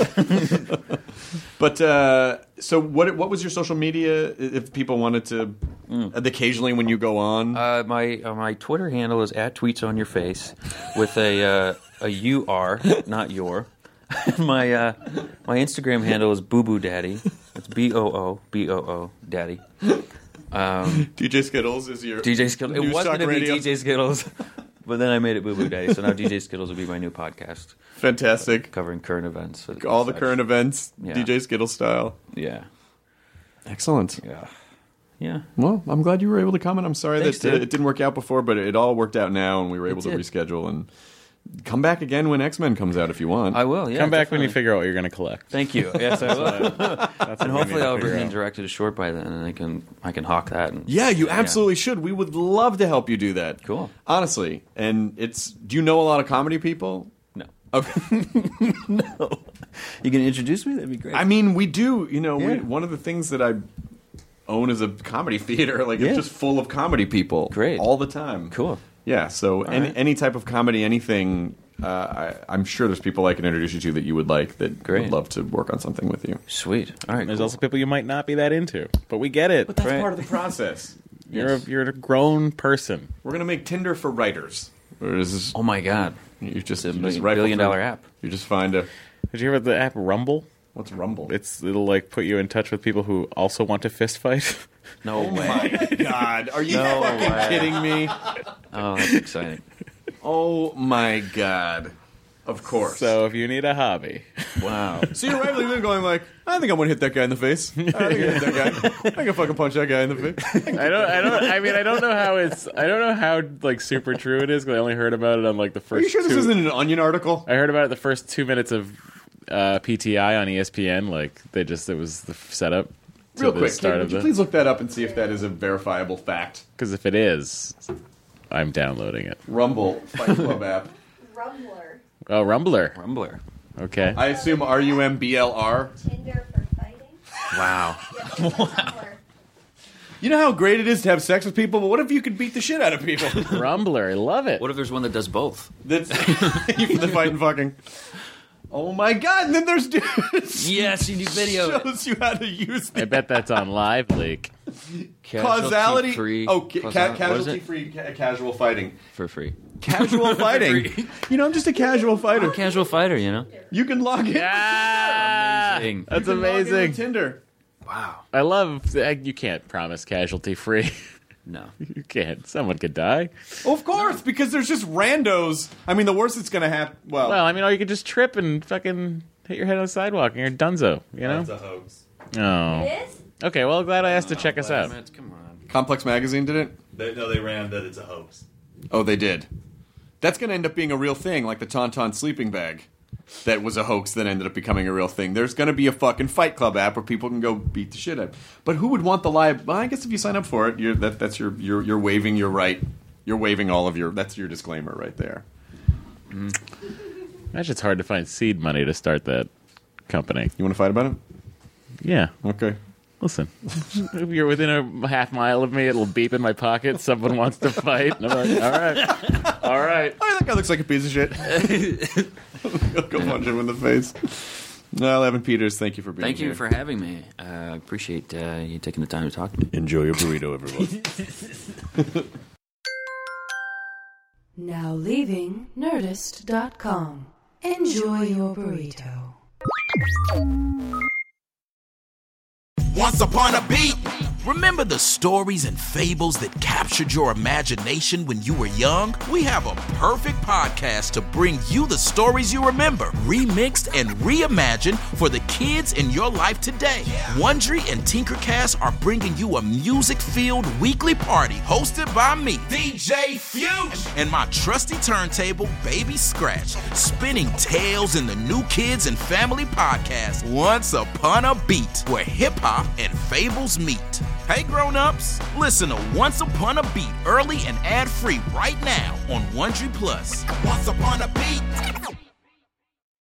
But uh, so what? What was your social media? If people wanted to, occasionally when you go on, Uh, my uh, my Twitter handle is at tweets on your face with a uh, a U R, not your. my uh, my Instagram handle is Boo Boo Daddy. It's B O O B O O Daddy. Um, D J Skittles is your D J Skittles. It News was Talk going to be Radio. D J Skittles, but then I made it Boo Boo Daddy. So now D J Skittles will be my new podcast Fantastic. covering current events. All the current events, Yeah. D J Skittles style. Yeah, Excellent. yeah, yeah. Well, I'm glad you were able to come, and I'm sorry Thanks, that uh, dude. it didn't work out before, but it all worked out now, and we were able to did. reschedule and come back again when X-Men comes out if you want. I will. Yeah, Come back definitely. when you figure out what you're going to collect. Thank you. Yes, I will. That's what And we need hopefully to I'll have figure written out. and directed a short by then, and I can I can hawk that. And, Yeah, you absolutely should. We would love to help you do that. Cool. Honestly. And it's. Do you know a lot of comedy people? No. Okay. No. You can introduce me? That'd be great. I mean, we do. You know, we, Yeah. one of the things that I own is a comedy theater. Like, Yeah. it's just full of comedy people. Great. All the time. Cool. Yeah, so any, right. any type of comedy, anything, uh, I, I'm sure there's people I can introduce you to that you would like that Great. would love to work on something with you. Sweet. All right. There's cool. also people you might not be that into, but we get it. But that's Right. part of the process. You're Yes. a, you're a grown person. We're going to make Tinder for writers. Where this is, Oh my God. you just, It's a you just million- rifle billion through- dollar app. You just find a... Did you hear about the app Rumble? What's Rumble? It's it'll like put you in touch with people who also want to fist fight. No way. my God. Are you No fucking way. kidding me? Oh, that's exciting. Oh, my God. Of course. So if you need a hobby, Wow. So you're rightly then going like, I think I'm gonna hit that guy in the face. I think I hit that guy. I can fucking punch that guy in the face. I don't, I don't, I mean, I don't know how it's, I don't know how like super true it is because I only heard about it on like the Are first. you sure this two, isn't an Onion article? I heard about it the first two minutes of uh, P T I on E S P N. Like they just, it was the setup. to Real the quick, start Kate, of would you the. please look that up and see if that is a verifiable fact? Because if it is, I'm downloading it. Rumble Fight Club app. Rumbler. Oh, Rumbler. Rumbler. Okay. I assume R U M B L R. Tinder for fighting. Wow. You know how great it is to have sex with people, but what if you could beat the shit out of people? Rumbler. I love it. What if there's one that does both? That's the fighting fucking. Oh my God! And then there's dudes. Yes, you need video. Shows you how to use the I bet that's on Live Leak. causality. Free. Oh, ca- Causal- ca- what is casualty it? free, ca- casual fighting. For free. Casual fighting. You know, I'm just a casual fighter. Casual fighter, you know? You can log in. Yeah, Amazing. that's You can log in with amazing. Tinder. Wow. I love. You can't promise casualty free. No. You can't. Someone could die. Oh, of course, because there's just randos. I mean, the worst that's going to happen. Well, Well, I mean, or you could just trip and fucking hit your head on the sidewalk and you're dunzo. You know? a hoax. Oh. Okay. Well, glad I asked to check us out. Come on. Complex Magazine did it? They, no, they ran that it's a hoax. Oh, they did. That's going to end up being a real thing, like the Tauntaun sleeping bag. That was a hoax that ended up becoming a real thing. There's going to be a fucking Fight Club app where people can go beat the shit out. But who would want the live? Well, I guess if you sign up for it, you're, that, that's your you're, you're waiving your right. You're waiving all of your. That's your disclaimer right there. Imagine it's hard to find seed money to start that company. You want to fight about it? Yeah. Okay. Listen, if you're within a half mile of me, it'll beep in my pocket. Someone wants to fight. And I'm like, all right, all right. Oh, that guy looks like a piece of shit. I'll go punch him in the face. Well, Evan Peters, thank you for being Thank here. you for having me. Uh, I appreciate uh, you taking the time to talk to me. Enjoy your burrito, everyone. Now leaving Nerdist dot com. Enjoy your burrito. Once upon a beat. Remember the stories and fables that captured your imagination when you were young? We have a perfect podcast to bring you the stories you remember, remixed and reimagined for the kids in your life today. Wondery and Tinkercast are bringing you a music-filled weekly party hosted by me, D J Fuge, and my trusty turntable, Baby Scratch, spinning tales in the New Kids and Family podcast, Once Upon a Beat, where hip-hop and fables meet. Hey grown-ups, listen to Once Upon a Beat early and ad-free right now on Wondery Plus. Once Upon a Beat.